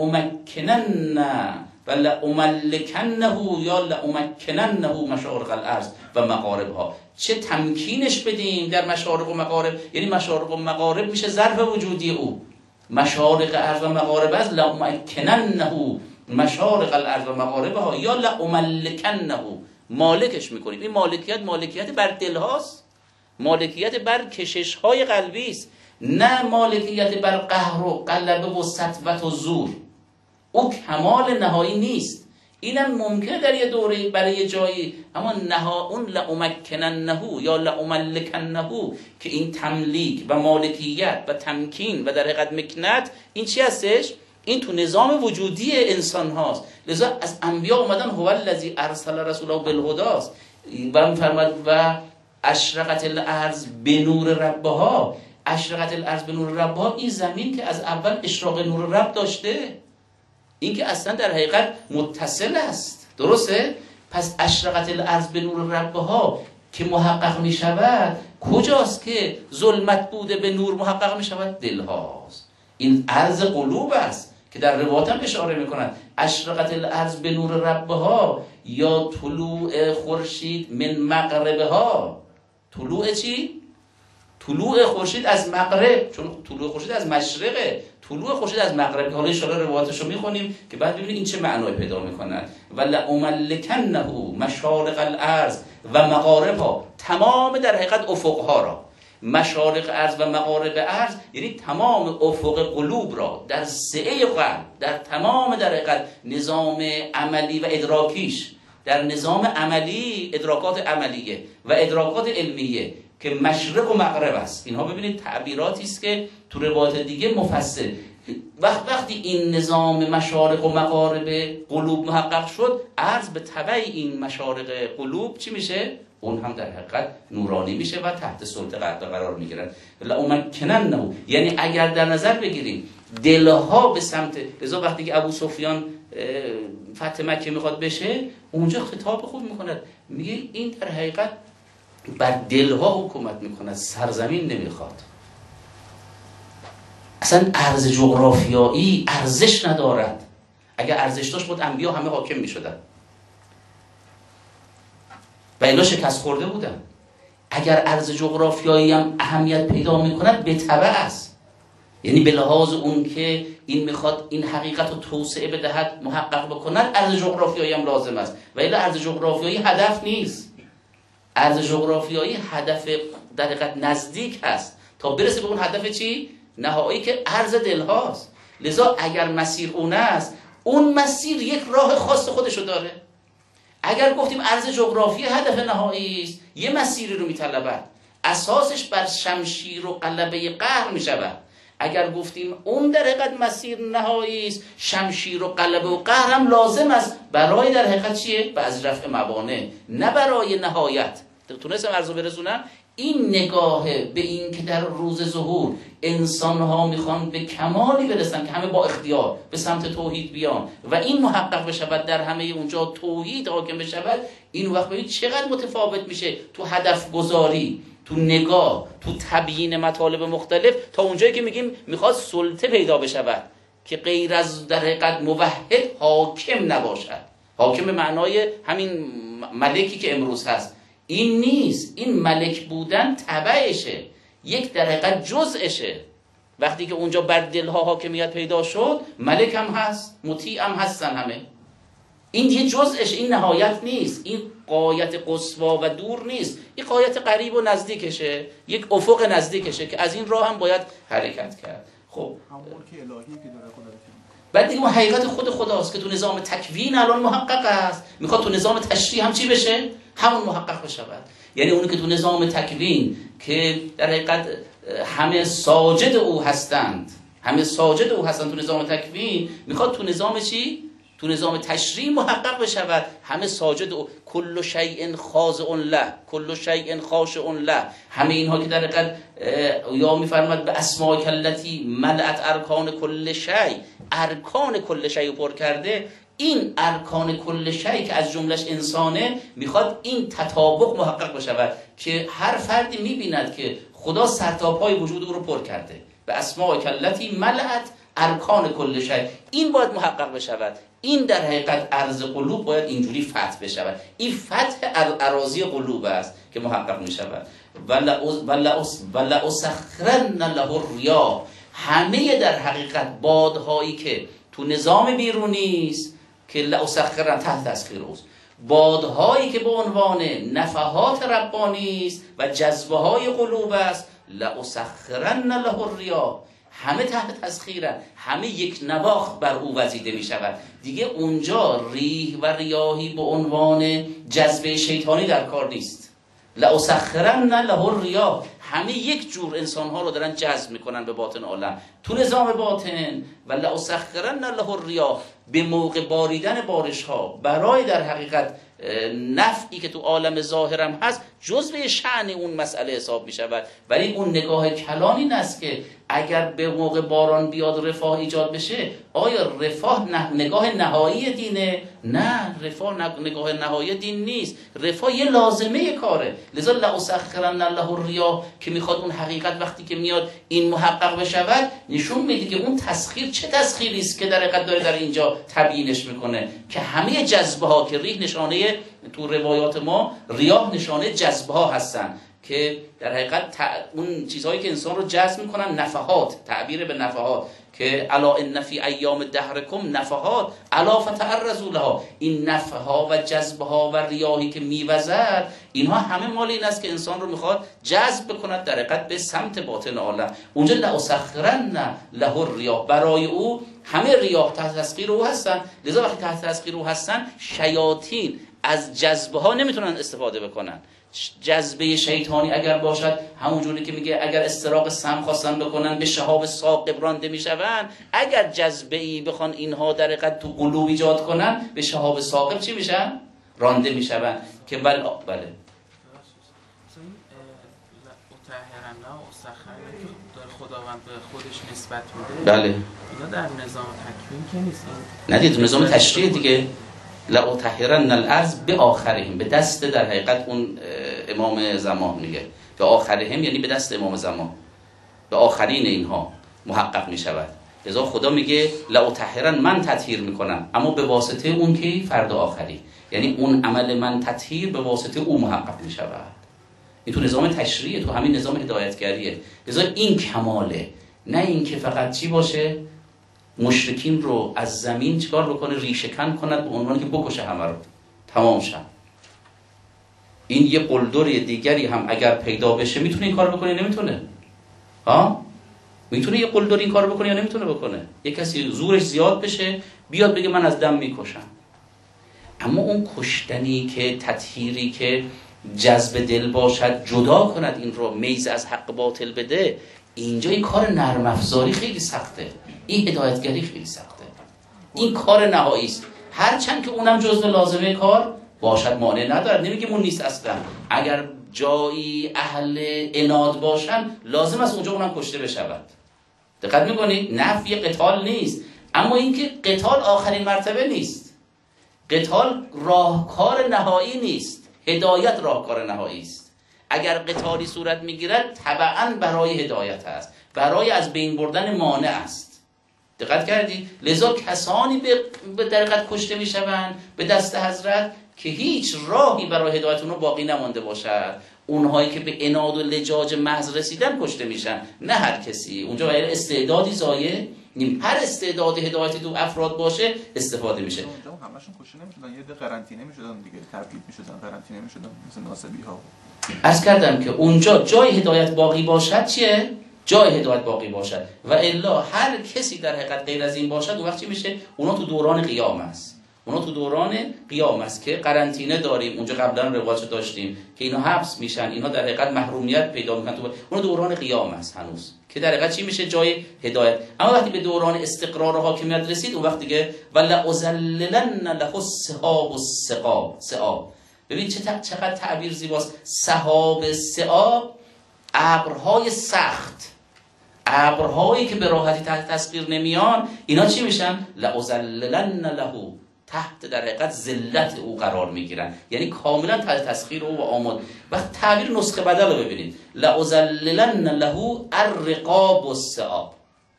املکنه یا لامکننه مشارق الارض و مغاربها. چه تمکینش بدیم در مشارق و مغارب، یعنی مشارق و مغارب میشه ظرف وجودی او. مشارق ارض و مغارب از لامکننه مشارق الارض و مغاربها یا لاملکنه، مالکش میکنیم. این مالکیت بر دل هاست، مالکیت بر کشش های قلبی است، نه مالکیت بر قهر و غلبه و سطوت و زور. او کمال نهایی نیست. اینم ممکنه در یه دوره برای یه جایی، اما اون لامکننه یا لاملکنه که این تملیک و مالکیت و تمکین و در حقیقت مکنت، این چی هستش؟ این تو نظام وجودی انسان هاست. لذا از انبیا اومدن هو الذی ارسل رسوله بالهدی و میفرماد و اشرقت الارض بنور ربها. اشرقت الارض بنور ربها، این زمین که از اول اشراق نور رب داشته، این که اصلا در حقیقت متصل است، درسته؟ پس اشرقت الارض بنور ربها که محقق می شود کجاست؟ که ظلمت بوده به نور محقق می شود دل هاست. این ارض قلوب است که در روایت هم اشاره می کنند اشرقت الارض بنور ربها یا طلوع خورشید من مغربها. طلوع چی؟ طلوع خورشید از مغرب، چون طلوع خورشید از مشرقه، طلوع خورشید از مغرب. حالا ان شاء الله روایتشو میخونیم که بعد ببینید این چه معنایی پیدا میکنن. ولا املکنه مشارق الارض و مغاربها، تمام در حقیقت افقها را، مشارق ارض و مغارب ارض یعنی تمام افق قلوب را، در سعه قلب، در تمام در حقیقت نظام عملی و ادراکیش، در نظام عملی ادراکات عملیه و ادراکات علمیه که مشرق و مغرب است. اینها ببینید تعبیراتی است که تو روایت دیگه مفصل. وقتی این نظام مشارق و مغارب قلوب محقق شد، عرض به تبع این مشارق قلوب چی میشه؟ اون هم در حقیقت نورانی میشه و تحت سلطه قرار میگیرن. لامکننه یعنی اگر در نظر بگیریم دلها به سمت، لذا وقتی که ابو سفیان فتح مکه میخواد بشه، اونجا خطاب خود میکنه، میگه این در حقیقت بر دلها حکومت میکند، سرزمین نمیخواد. اصلا ارز جغرافیایی ارزش ندارد. اگر ارزش داشت بود انبیا همه حاکم میشدن و الا شکست خورده بودن. اگر ارز جغرافیایی هم اهمیت پیدا میکند به تبع است، یعنی به لحاظ اون که این میخواد این حقیقت رو توسعه بدهد، محقق بکند، ارز جغرافیایی هم لازم است. و الا ارز جغرافیایی هدف نیست. ارز جغرافیایی هدف در حقیقت نزدیک هست تا برسه به اون هدف چی؟ نهایی که ارز دل هاست. لذا اگر مسیر اون است، اون مسیر یک راه خاص خودشو داره. اگر گفتیم ارز جغرافی هدف نهایی است، یه مسیری رو میطلبد، اساسش بر شمشیر و غلبه قهر میشود. اگر گفتیم اون در حقیقت مسیر نهایی است، شمشیر و غلبه و قهر هم لازم است برای در حقیقت چیه؟ بعض رفع موانع، نه برای نهایت. تونستم عرضو برسونم؟ این نگاه به این که در روز ظهور انسان‌ها میخوان به کمالی برسن که همه با اختیار به سمت توحید بیان و این محقق بشود، در همه اونجا توحید حاکم بشود، این وقت ببینید چقدر متفاوت میشه تو هدف گذاری تو نگاه، تو تبیین مطالب مختلف، تا اونجایی که میگیم میخواد سلطه پیدا بشود که غیر از در حقیقت موحد حاکم نباشد. حاکم به معنای همین ملکی که امروز هست این نیست. این ملک بودن تبعشه، یک در حقیقت جزءشه. وقتی که اونجا بر دلها حاکمیت پیدا شد، ملک هم هست، مطیع هم هستن همه. این یه جزءشه، این نهایت نیست، این غایت قصوا و دور نیست، این غایت قریب و نزدیکشه، یک افق نزدیکشه که از این راه هم باید حرکت کرد. خب همون که الهی که داره خدا رو بعد دیگه اون حقیقت خود خداست که تو نظام تکوین الان محقق است، میخواد تو نظام تشریع هم چی بشه؟ همون محقق بشود. یعنی اونی که تو نظام تکوین که در حقیقت همه ساجد او هستند، همه ساجد او هستند تو نظام تکوین، میخواد تو نظام چی؟ تو نظام تشریع محقق بشود، همه ساجد او. کل شیء خاضع له، کل شیء خاشع له، همه اینها که در حقیقت یا میفرماد به اسماء التی ملأت ارکان کل شیء، ارکان کل شیء پر کرده. این ارکان کل شیء که از جملش انسانه، میخواد این تطابق محقق بشود که هر فردی میبیند که خدا سرتاپای وجود او رو پر کرده. به اسماء التی ملأت ارکان کل شیء، این باید محقق بشود. این در حقیقت ارض قلوب باید اینجوری فتح بشود. این فتح اراضی قلوب است که محقق می شود. ولا اسخرن له الریاح، همه در حقیقت بادهایی که تو نظام بیرونی است که لا اسخرن تحت تسخیر اوست، بادهایی که به عنوان نفحات ربانی است و جذبه های قلوب است، لا اسخرن له الریاح، همه تحت تسخیرن، همه یک نواخت بر او وزیده می شود. دیگه اونجا ریح و ریاحی به عنوان جذبه شیطانی در کار نیست. لأسخرن له الریاح، همه یک جور انسانها رو دارن جذب میکنن به باطن عالم تو نظام باطن. و لأسخرن له الریاح، به موقع باریدن بارش ها برای در حقیقت نفعی که تو عالم ظاهرم هست جزء شأن اون مسئله حساب می شود. ولی اون نگاه کلان این است که اگر به موقع باران بیاد رفاه ایجاد بشه، آیا رفاه نگاه نهایی دینه؟ نه، رفاه نگاه نهایی دین نیست، رفاه یه لازمه کاره. لذا لأسخرن له الریاح که میخواد اون حقیقت وقتی که میاد این محقق بشود، نشون میده که اون تسخیر چه تسخیری است که در حقیقت داره در اینجا تبیینش میکنه که همه جذبه ها که ریح نشانه تو روایات ما ریاح نشانه جذبه ها هستن که در حقیقت اون چیزهایی که انسان رو جذب میکنن، نفحات، تعبیر به نفحات که الا ان فی ایام دهرکم نفحات الا فتعرضوا لها، این نفحها و جذبه ها و ریاحی که میوزد، اینها همه مال این است که انسان رو میخواد جذب بکند در حقیقت به سمت باطن عالم. اونجا لأسخرن له الریاح، برای او همه ریاح تحت تسخیر او هستن. لذا وقتی تحت تسخیر او هستن، شیاطین از جذبه ها نمیتونن استفاده بکنن. جذبه شیطانی اگر باشد، همونجوری که میگه اگر استراق سم خواستن بکنن به شهاب ثاقب رانده میشون، اگر جذبه ای بخوان اینها در حقیقت تو قلوب ایجاد کنن، به شهاب ثاقب چی میشن؟ رانده میشون. که بله خداوند به خودش نسبت میده، بله، اینا در نظام تکوین که نیست. نه دیگه نظام تشریع دیگه. لأطهرن الارض بآخرهم، به دست در حقیقت اون امام زمان میگه، به آخرهم یعنی به دست امام زمان، به آخرین اینها محقق میشود. لذا خدا میگه لأطهرن، من تطهیر میکنم، اما به واسطه اون که فرد آخری، یعنی اون عمل من تطهیر به واسطه او محقق میشود. این تو نظام تشریع، تو همین نظام هدایتگریه. لذا این کماله، نه این که فقط چی باشه مشرکین رو از زمین چیکار بکنه، ریشه کن کند به عنوان که بکشه همه رو تمام شد. این یه قلدر دیگری هم اگر پیدا بشه میتونه این کار بکنه؟ نمیتونه. ها؟ میتونه یه قلدر این کار بکنه یا نمیتونه بکنه؟ یه کسی زورش زیاد بشه بیاد بگه من از دم میکشم. اما اون کشتنی که تطهیری که جذب دل باشد، جدا کند این رو، میز از حق باطل بده، اینجا این کار نرم افزاری خیلی سخته، این هدایتگری خیلی سخته، این کار نهایی است. هرچند که اونم جزء لازمه کار باشد مانع ندارد، نمیگیم اون نیست اصلا. اگر جایی اهل عناد باشن لازم است اونجا اونم کشته بشود. دقت میکنید؟ نفی قتال نیست، اما اینکه قتال آخرین مرتبه نیست، قتال راهکار نهایی نیست، هدایت راهکار نهایی است. اگر قتالی صورت میگیرد طبعا برای هدایت است، برای از بین بردن مانع است. دقت کردید؟ لذا کسانی به دقت کشته میشوند به دست حضرت که هیچ راهی برای هدایت اونها باقی نمانده باشد. اونهایی که به عناد و لجاج محض رسیدن کشته میشن، نه هر کسی. اونجا غیر استعدادی ضایع نیم، هر استعداد هدایتی تو افراد باشه استفاده میشه. اونجا همشون کشته نمیشدن، یه ده قرنطینه میشدن دیگه، تبعید میشدن، قرنطینه میشدن مثل ناصبی ها. عرض کردم که اونجا جای هدایت باقی باشد چیه؟ جای هدایت باقی باشد، و الا هر کسی در حقیقت غیر از این باشد اون وقت چی میشه؟ اونا تو دوران قیام است. اونا تو دوران قیام است که قرنطینه داریم. اونجا قبلا روایت داشتیم که اینا حبس میشن، اینا در حقیقت محرومیت پیدا میکنن. اونا دوران قیام است هنوز که در حقیقت چی میشه؟ جای هدایت. اما وقتی به دوران استقرار و حاکمیت رسید اون وقت دیگه ولا ازللن له السحاب السقاب. ببین چقدر تعبیر زیباست. سحاب السقاب، ابرهای سخت، ابرهایی که به راحتی تحت تسخیر نمیان، اینا چی میشن؟ لازللن له، تحت در حقیقت ذلت او قرار میگیرن، یعنی کاملا تحت تسخیر او و آماد. وقت تعبیر نسخه بدل رو ببینید، لازللن له الرقاب السعاب.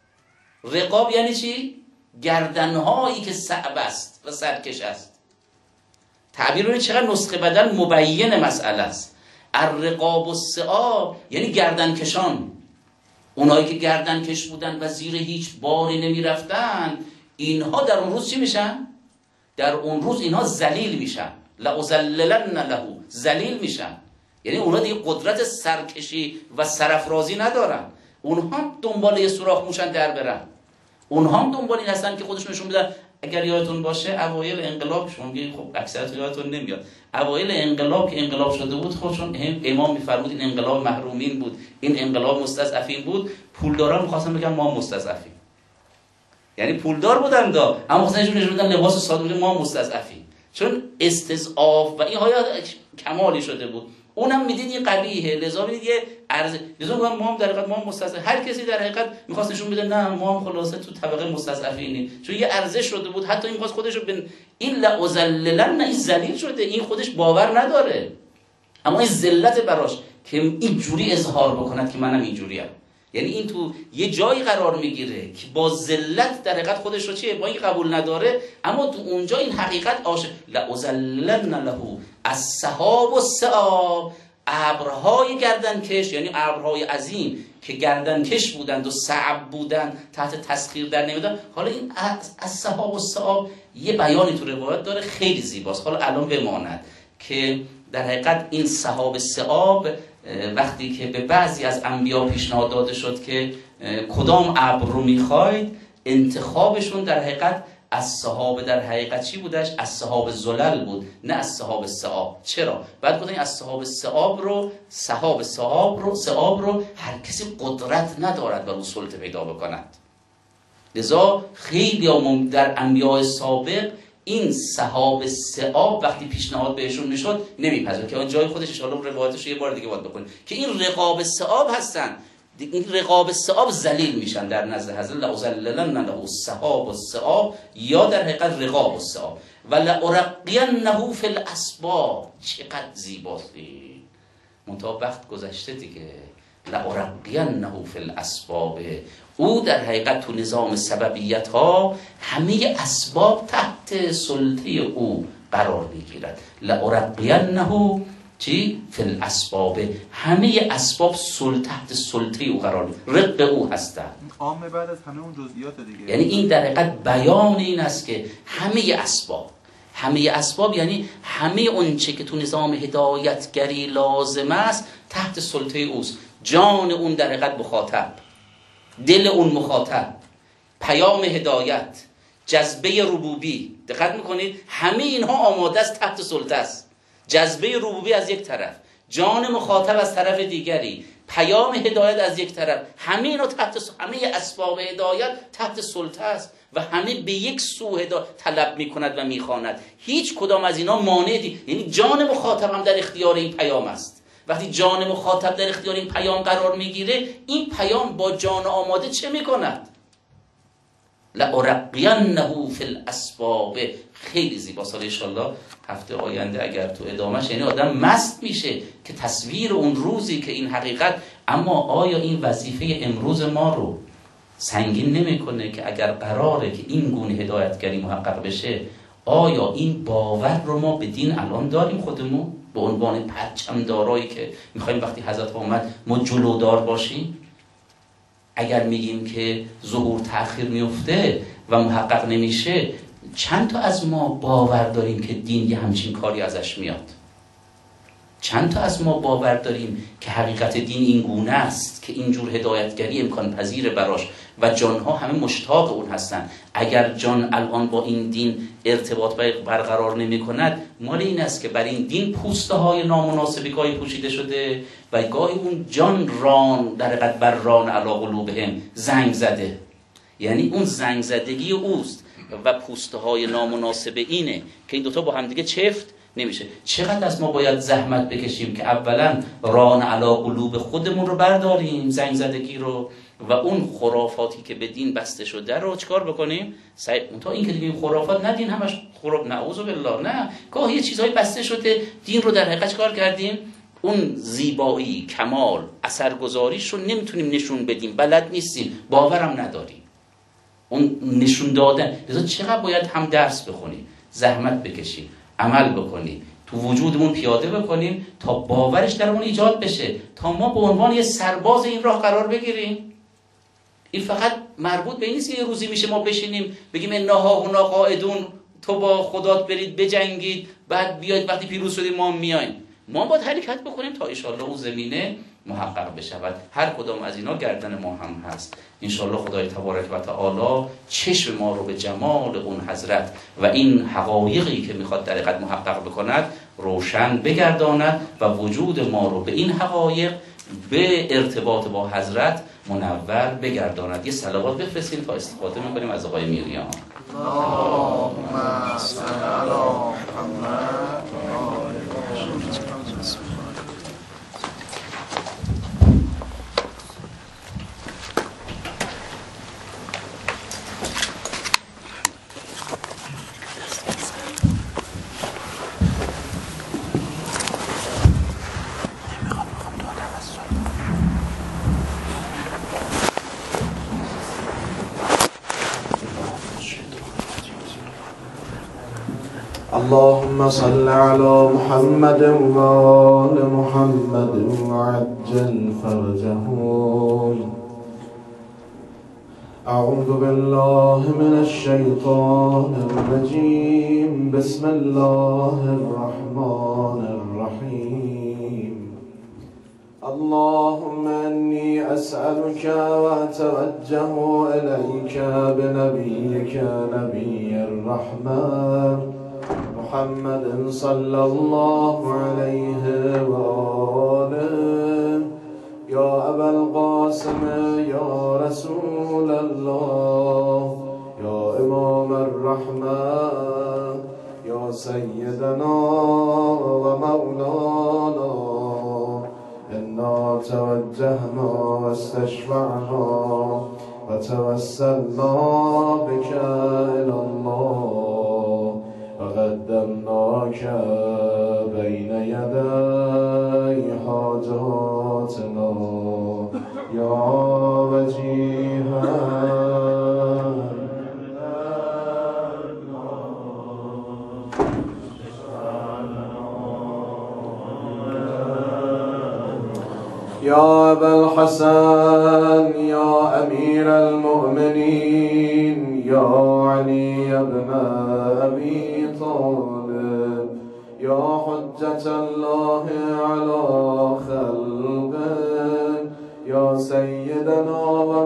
رقاب یعنی چی؟ گردنهایی که صعب است و سرکش است. تعبیر رو چقدر نسخه بدل مبین مسئله است. الرقاب السعاب یعنی گردنکشان، اونایی که گردنکش بودن و زیر هیچ باری نمی رفتن، اینها در اون روز چی میشن؟ در اون روز اینها ذلیل میشن. لأذللن له، ذلیل میشن. یعنی اونها دیگه قدرت سرکشی و سرافرازی ندارن. اونها هم دنبال یه سوراخ موشن در برن. اونها هم دنبال این هستن که خودشون نشون بدن. اگر یادتون باشه اوایل انقلاب، شما میگید خب اکثرتون یادتون نمیاد، اوایل انقلاب که انقلاب شده بود، خودشون امام میفرمود این انقلاب محرومین بود، این انقلاب مستضعفین بود. پولدارا می‌خواستن بگن ما مستضعفیم، یعنی پولدار بودن دا، اما خواستن نشون بدن لباس ساده بودن ما مستضعفیم، چون استضعاف و این های کمالی شده بود. اونم میدید این قبیحه، لذا میدید یه ارزش، لذا ما هم در حقیقت ما هم مستضعف، هر کسی در حقیقت میخواست نشون بده نه ما هم خلاصه تو طبقه مستضعفینیم، چون یه ارزش شده بود. حتی این خواست خودش رو این لأذللن، این ذلیل شده، این خودش باور نداره، اما این ذلت براش که این جوری اظهار بکند که منم اینجوریم. یعنی این تو یه جایی قرار میگیره که با ذلت در حقیقت خودش رو چیه؟ با این قبول نداره، اما تو اونجا این حقیقت لأذللن له السحاب السعاب، ابرهای گردنکش، یعنی ابرهای عظیم که گردنکش بودند و صعب بودند، تحت تسخیر در نمیدن. حالا این السحاب السعاب یه بیانی تو روایت داره خیلی زیباست، حالا الان بماند که در حقیقت این سحاب السعاب وقتی که به بعضی از انبیا پیشنهاد داده شد که کدام ابر رو میخواید، انتخابشون در حقیقت از سحاب در حقیقت چی بودش؟ از سحاب زلل بود، نه از سحاب السعاب. چرا؟ بعد گفتن از سحاب السعاب رو، سحاب رو هر کسی قدرت ندارد بر اون سلطه پیدا بکند. لذا خیلی در انبیاء سابق این سحاب السعاب وقتی پیشنهاد بهشون میشد نمیپذیرن، که اون جای خودش ان شاءالله روایتش یه بار دیگه باید بکنیم که این رقاب السعاب هستن. این رقاب السعاب ذلیل میشن در نزد حضرت. لأذللن له السحاب السعاب، یا در حقیقت رقاب السعاب. و لأرقینه فی الاسباب. چقدر زیباست این، منتها وقت گذشته دیگه. لأرقینه فی الاسباب، او در حقیقت تو نظام سببیت ها همه اسباب تحت سلطه او قرار میگیرد. لأرقینه چی؟ فی الاسباب، همه اسباب تحت سلطه او قرار میگیرد، رق او هستند. عامه بعد از همه اون جزئیات دیگه. یعنی این در حقیقت بیان این است که همه اسباب یعنی همه اونچه که تو نظام هدایتگری لازم است تحت سلطه اوست. جان اون در حقیقت مخاطب، دل اون مخاطب، پیام هدایت، جذبه ربوبی، دقت میکنید همه اینها آماده است، تحت سلطه است. جذبه ربوبی از یک طرف، جان مخاطب از طرف دیگری، پیام هدایت از یک طرف، همه اینا همه اسباب هدایت تحت سلطه است و همه به یک سو طلب میکند و میخواند. هیچ کدام از اینا مانعی، یعنی جان مخاطب هم در اختیار این پیام است. وقتی جان مخاطب در اختیار این پیام قرار میگیره، این پیام با جان آماده چه میکند؟ لأرقینه فی الاسباب. خیلی زیبا. سال انشالله هفته آینده اگر تو ادامهش، یعنی آدم مست میشه که تصویر اون روزی که این حقیقت. اما آیا این وظیفه امروز ما رو سنگین نمیکنه که اگر قراره که این گونه هدایتگری محقق بشه، آیا این باور رو ما به دین الان داریم خودمون به عنوان پرچم دارایی که میخوایم وقتی حضرت آمد ما جلودار باشیم؟ اگر میگیم که ظهور تأخیر میفته و محقق نمیشه، چند تا از ما باور داریم که دین یه همچین کاری ازش میاد؟ چند تا از ما باور داریم که حقیقت دین این گونه است که اینجور هدایتگری امکان پذیر براش و جانها همه مشتاق اون هستن؟ اگر جان الان با این دین ارتباط برقرار نمی کند، مال این است که بر این دین پوسته های نامناسبی گاهی پوشیده شده و گاهی اون جان ران در حقیقت بر ران علی قلوبهم زنگ زده. یعنی اون زنگ زدگی اوست و پوسته های نامناسب اینه که این دوتا با هم دیگه چفت نمیشه. چقدر از ما باید زحمت بکشیم که اولا ران علی قلوب خودمون رو برداریم، زنگ زدگی رو، و اون خرافاتی که به دین بسته شده رو چیکار بکنیم؟ تا این که دیگه این خرافات ندین همش خراب، نعوذ بالله، نه، گاهی یه چیزهای بسته شده دین رو در حقیقت چیکار کردیم؟ اون زیبایی، کمال، اثرگذاریش رو نمیتونیم نشون بدیم، بلد نیستیم، باورم نداریم اون نشون دادن. لذا چقدر باید هم درس بخونیم، زحمت بکشیم، عمل بکنیم، تو وجودمون پیاده بکنیم تا باورش در اون ایجاد بشه، تا ما به عنوان یه سرباز این راه قرار بگیریم. این فقط مربوط به این نیست که یه روزی میشه ما بشینیم بگیم انها هنا قاعدون، تو با خدات برید بجنگید، بعد بیاید وقتی پیروز شدیم ما میایم. ما باید حرکت بکنیم تا ان شاءالله اون زمینه محقق بشود. هر کدام از اینا گردن ما هم هست. ان شاءالله خدای تبارک و تعالی چشم ما رو به جمال اون حضرت و این حقایقی که میخواد در حقیقت محقق بکند روشن بگرداند و وجود ما رو به این حقایق به ارتباط با حضرت منور بگرداند. یه صلوات بفرستیم تا استفاده میکنیم از آقای میریان. اللهم صل علی محمد. اللهم صل على محمد وآل محمد وعجل فرجهم. أعوذ بالله من الشيطان الرجيم. بسم الله الرحمن الرحيم. اللهم إني أسألك وأتوجه إليك بنبيك نبي الرحمة محمد صلى الله عليه وآله. يا أبا القاسم يا رسول الله يا إمام الرحمة يا سيدنا ومولانا، إنا توجهنا واستشفعنا وتوسلنا بك إلى الله وقدمناك بين يدي حاجاتنا يا وجيها. يا أبا الحسن يا أمير المؤمنين يا علي بن أبي طالب يا حجة الله على خلقه يا سيدنا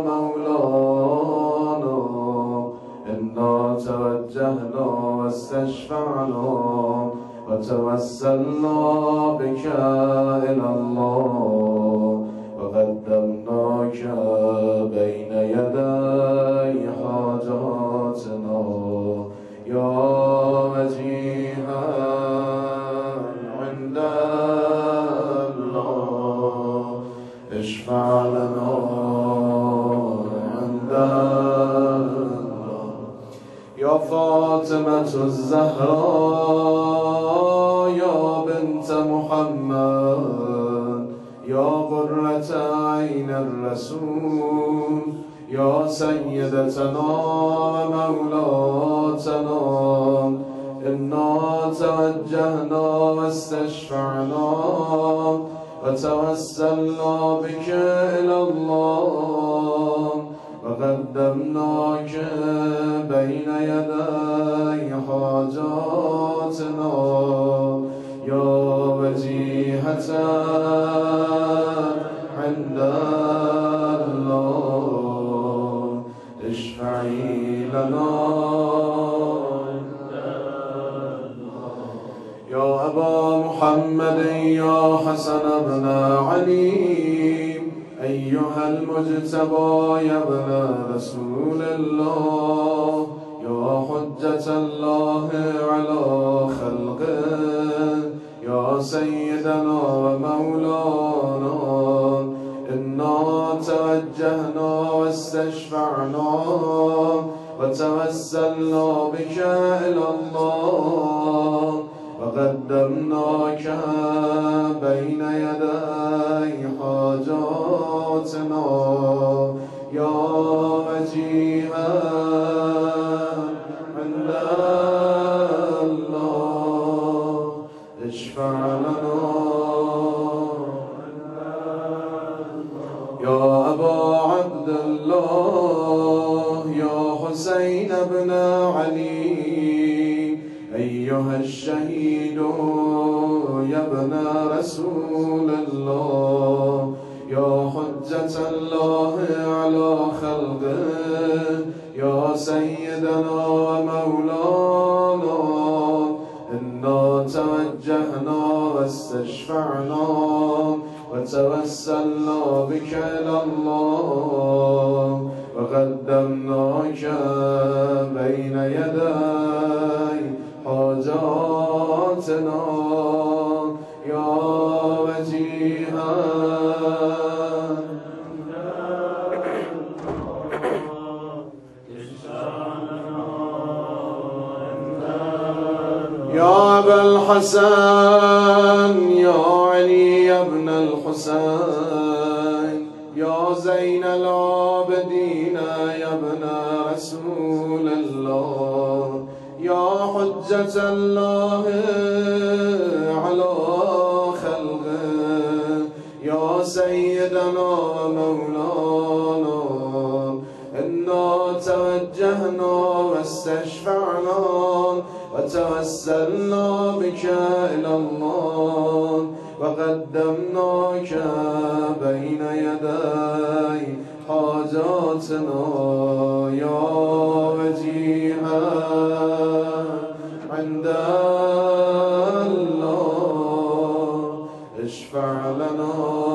ومولانا، إنا توجهنا واستشفعنا وتوسلنا بك إلى الله وقدمناك بين يدي حاجاتنا يا وجيها عند الله. اشفع لنا عند الله. فاطمة الزهراء يا بنت محمد يا قرة عين الرسول يا سيدتنا ومولاتنا إنا توجهنا واستشفعنا وتوسلنا بك إلى الله وقدمناك بين يدي حاجاتنا يا وجيهة عند الله اشفعي لنا يا أبا محمد يا حسن بن علي أيها المجتبى يا ابن رسول الله يا حجة الله على خلقه يا سيدنا ومولانا إنا توجهنا واستشفعنا وتوسلنا بك إلى الله وقدمناك بين يدي حاجاتنا يا وجيها عند الله اشفع لنا يا أبا عبد الله يا حسين بن علي أيها الشهيد يا ابن رسول الله يا حجة الله على خلقه يا سيدنا ومولانا إنا توجهنا واستشفعنا وتوسلنا بك إلى الله وقدمناك بين يدي حاجاتنا يا وجيها يا أبا الحسن يا علي بن الحسين يا زين العابدين يا ابن رسول الله يا حجة الله على خلقه يا سيدنا ومولانا إنا توجهنا واستشفعنا وتوسلنا بك إلى الله وقدمناك بين يدي حاجاتنا يا وجيها عند الله اشفع لنا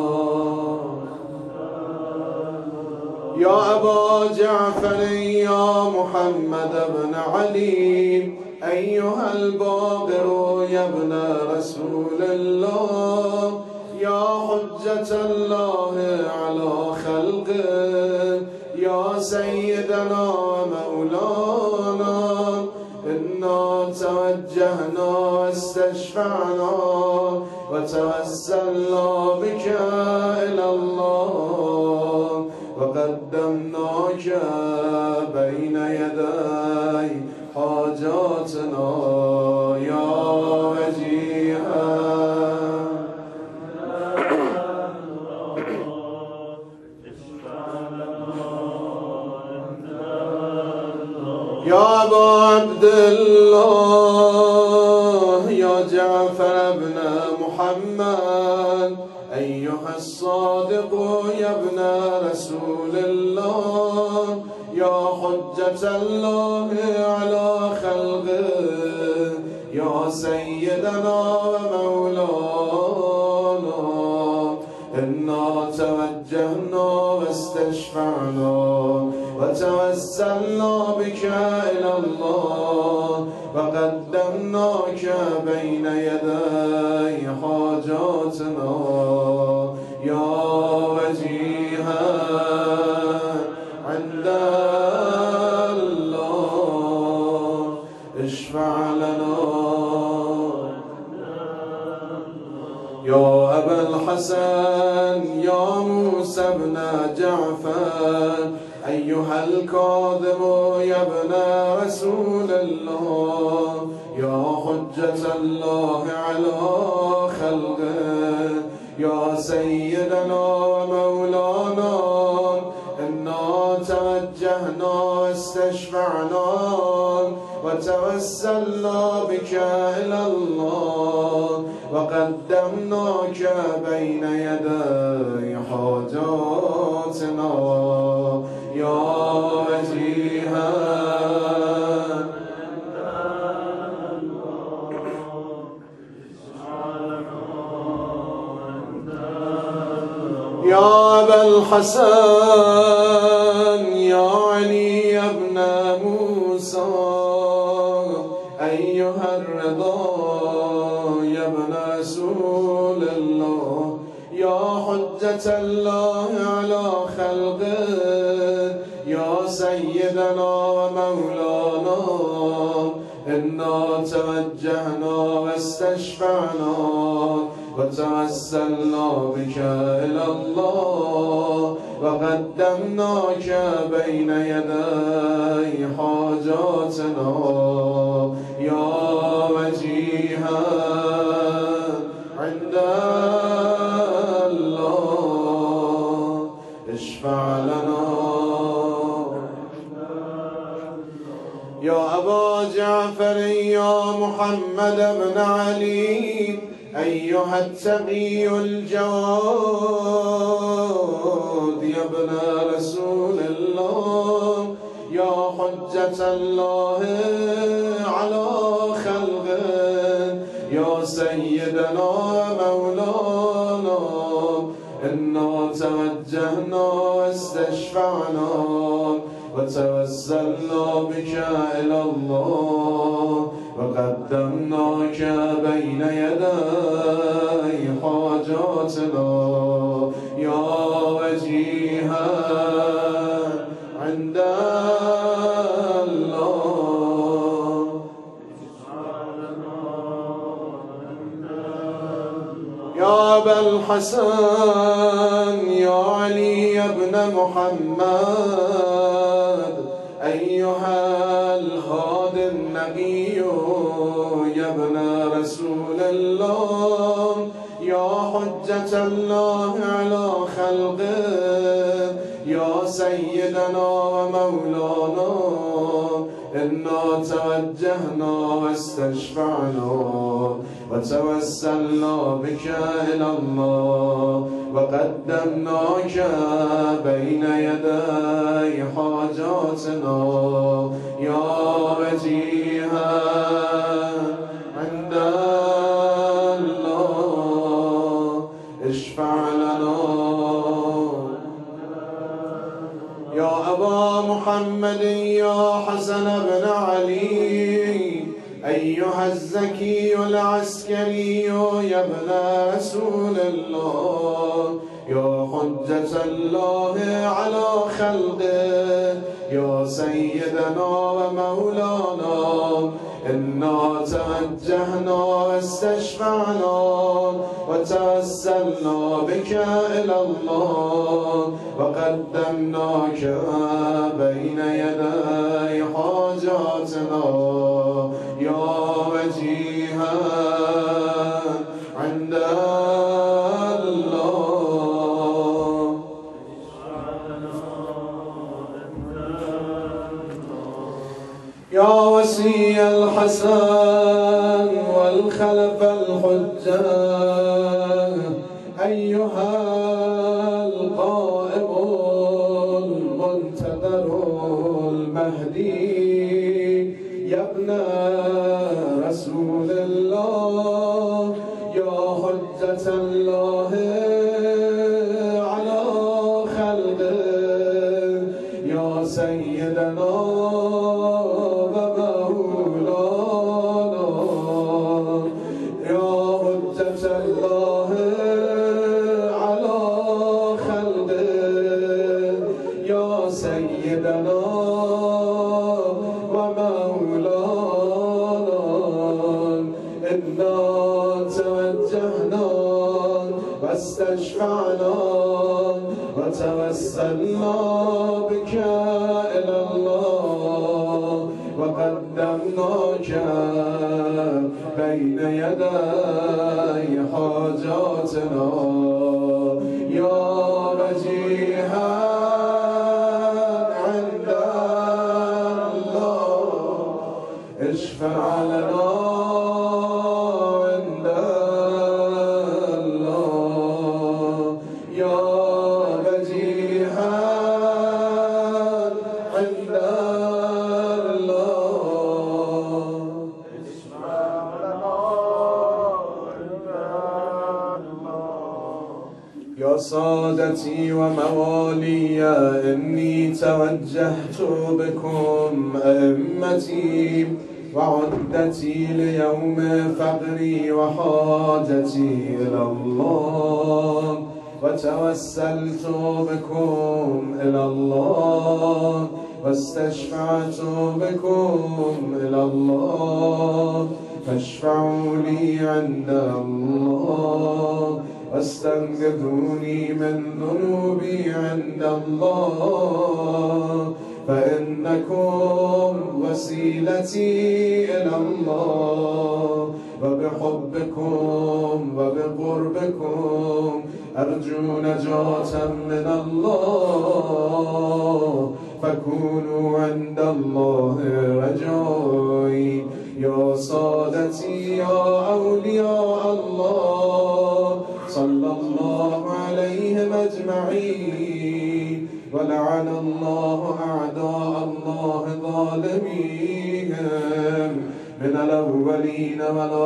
يا أبا جعفر يا محمد بن علي أيها الباقر يا ابن رسول الله يا حجة الله على خلقه يا سيدنا ومولانا إنا توجهنا واستشفعنا وتوسلنا بك إلى الله وقدمناك بين يدي حاجاتنا يا وجيها يا أبا عبد الله يا جعفر بن محمد أيها الصادق يا ابن رسول الله يا حجة الله على خلقه يا سيدنا ومولانا إنا توجهنا واستشفعنا وتوسلنا بك إلى الله وقدمناك بين يدي حاجاتنا يا وجيها عند الله الحسن يا موسى بن جعفر أيها الكاظم يا ابن رسول الله يا حجة الله على خلقه يا سيدنا ومولانا إنا توجهنا واستشفعنا وتوسلنا بك إلى الله وقدمناك بين يدي حاجاتنا يا وجيها يا أبا الحسن يا علي بن موسى أيها الرضا يا ابن رسول الله يا حجة الله على خلقه يا سيدنا ومولانا إنا توجهنا واستشفعنا وتوسلنا بك إلى الله وقدمناك بين يدي حاجاتنا يا وجيها عند الله اشفع لنا يا أبا جعفر يا محمد بن علي أيها التقي الجواد يا ابن رسول الله يا حجة الله على خلقه يا سيدنا مولانا إنا توجهنا واستشفعنا وتوسلنا بك إلى الله وقدمناك بين يدي حاجاتنا يا وجيها عند الله يا أبا الحسن يا علي بن محمد أيها الهادي النبي يا ابن رسول الله يا حجة الله على خلقه يا سيدنا ومولانا إنا توجهنا واستشفعنا وتوسلنا بك إلى الله وقدمناك بين يدي حاجاتنا يا وجيها عند الله اشفع لنا يا أبا محمد يا حسن بن علي أيها الزكي العسكري يا ابن رسول الله يا حجة الله على خلقه يا سيدنا ومولانا إنا توجهنا واستشفعنا وتوسلنا بك إلى الله وقدمناك بين يدي حاجاتنا يا وجيها عند الله يا وسي الحسن والخلف الحجة أيها القائم المنتظر المهدي يا ابن رسول الله يا حجة الله على خلقه يا سيدنا ومولانا يا حجة الله على خلقه يا سيدنا واستشفعنا وتوسلنا بك إلى الله وقدمناك بين يدي حاجاتنا يا وجيها عند الله اشفع لنا عند الله يا وجيها عند الله اشفع لنا عند الله يا سادتي وموالي إني توجهت بكم أئمتي وعدتي ليوم فقري وحاجتي إلى الله وتوسلت بكم إلى الله واستشفعت بكم إلى الله فاشفعوا لي عند الله واستنقذوني من ذنوبي عند الله فإنكم وسيلتي إلى الله وبحبكم وبقربكم أرجو نجاة من الله فكونوا عند الله رجائي يا سادتي يا أولياء الله صلى الله عليهم أجمعين ولعن الله أعداء الله ظالميهم من الأولين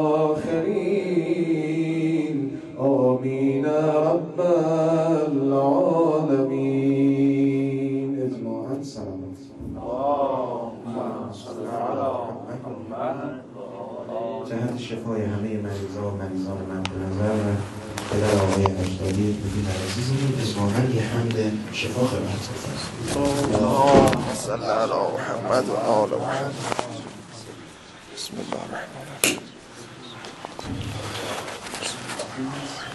والآخرين آمين رب العالمين إجماعا سلامات اللهم صل على محمد جهت شفای همه مریضان و مریضان مد نظر پدر آقای اجدادی مفید عزیزمون اجماعاً یه حمد شفا خدمت اللهم صل على محمد و آل محمد بسم الله الرحمن الرحیم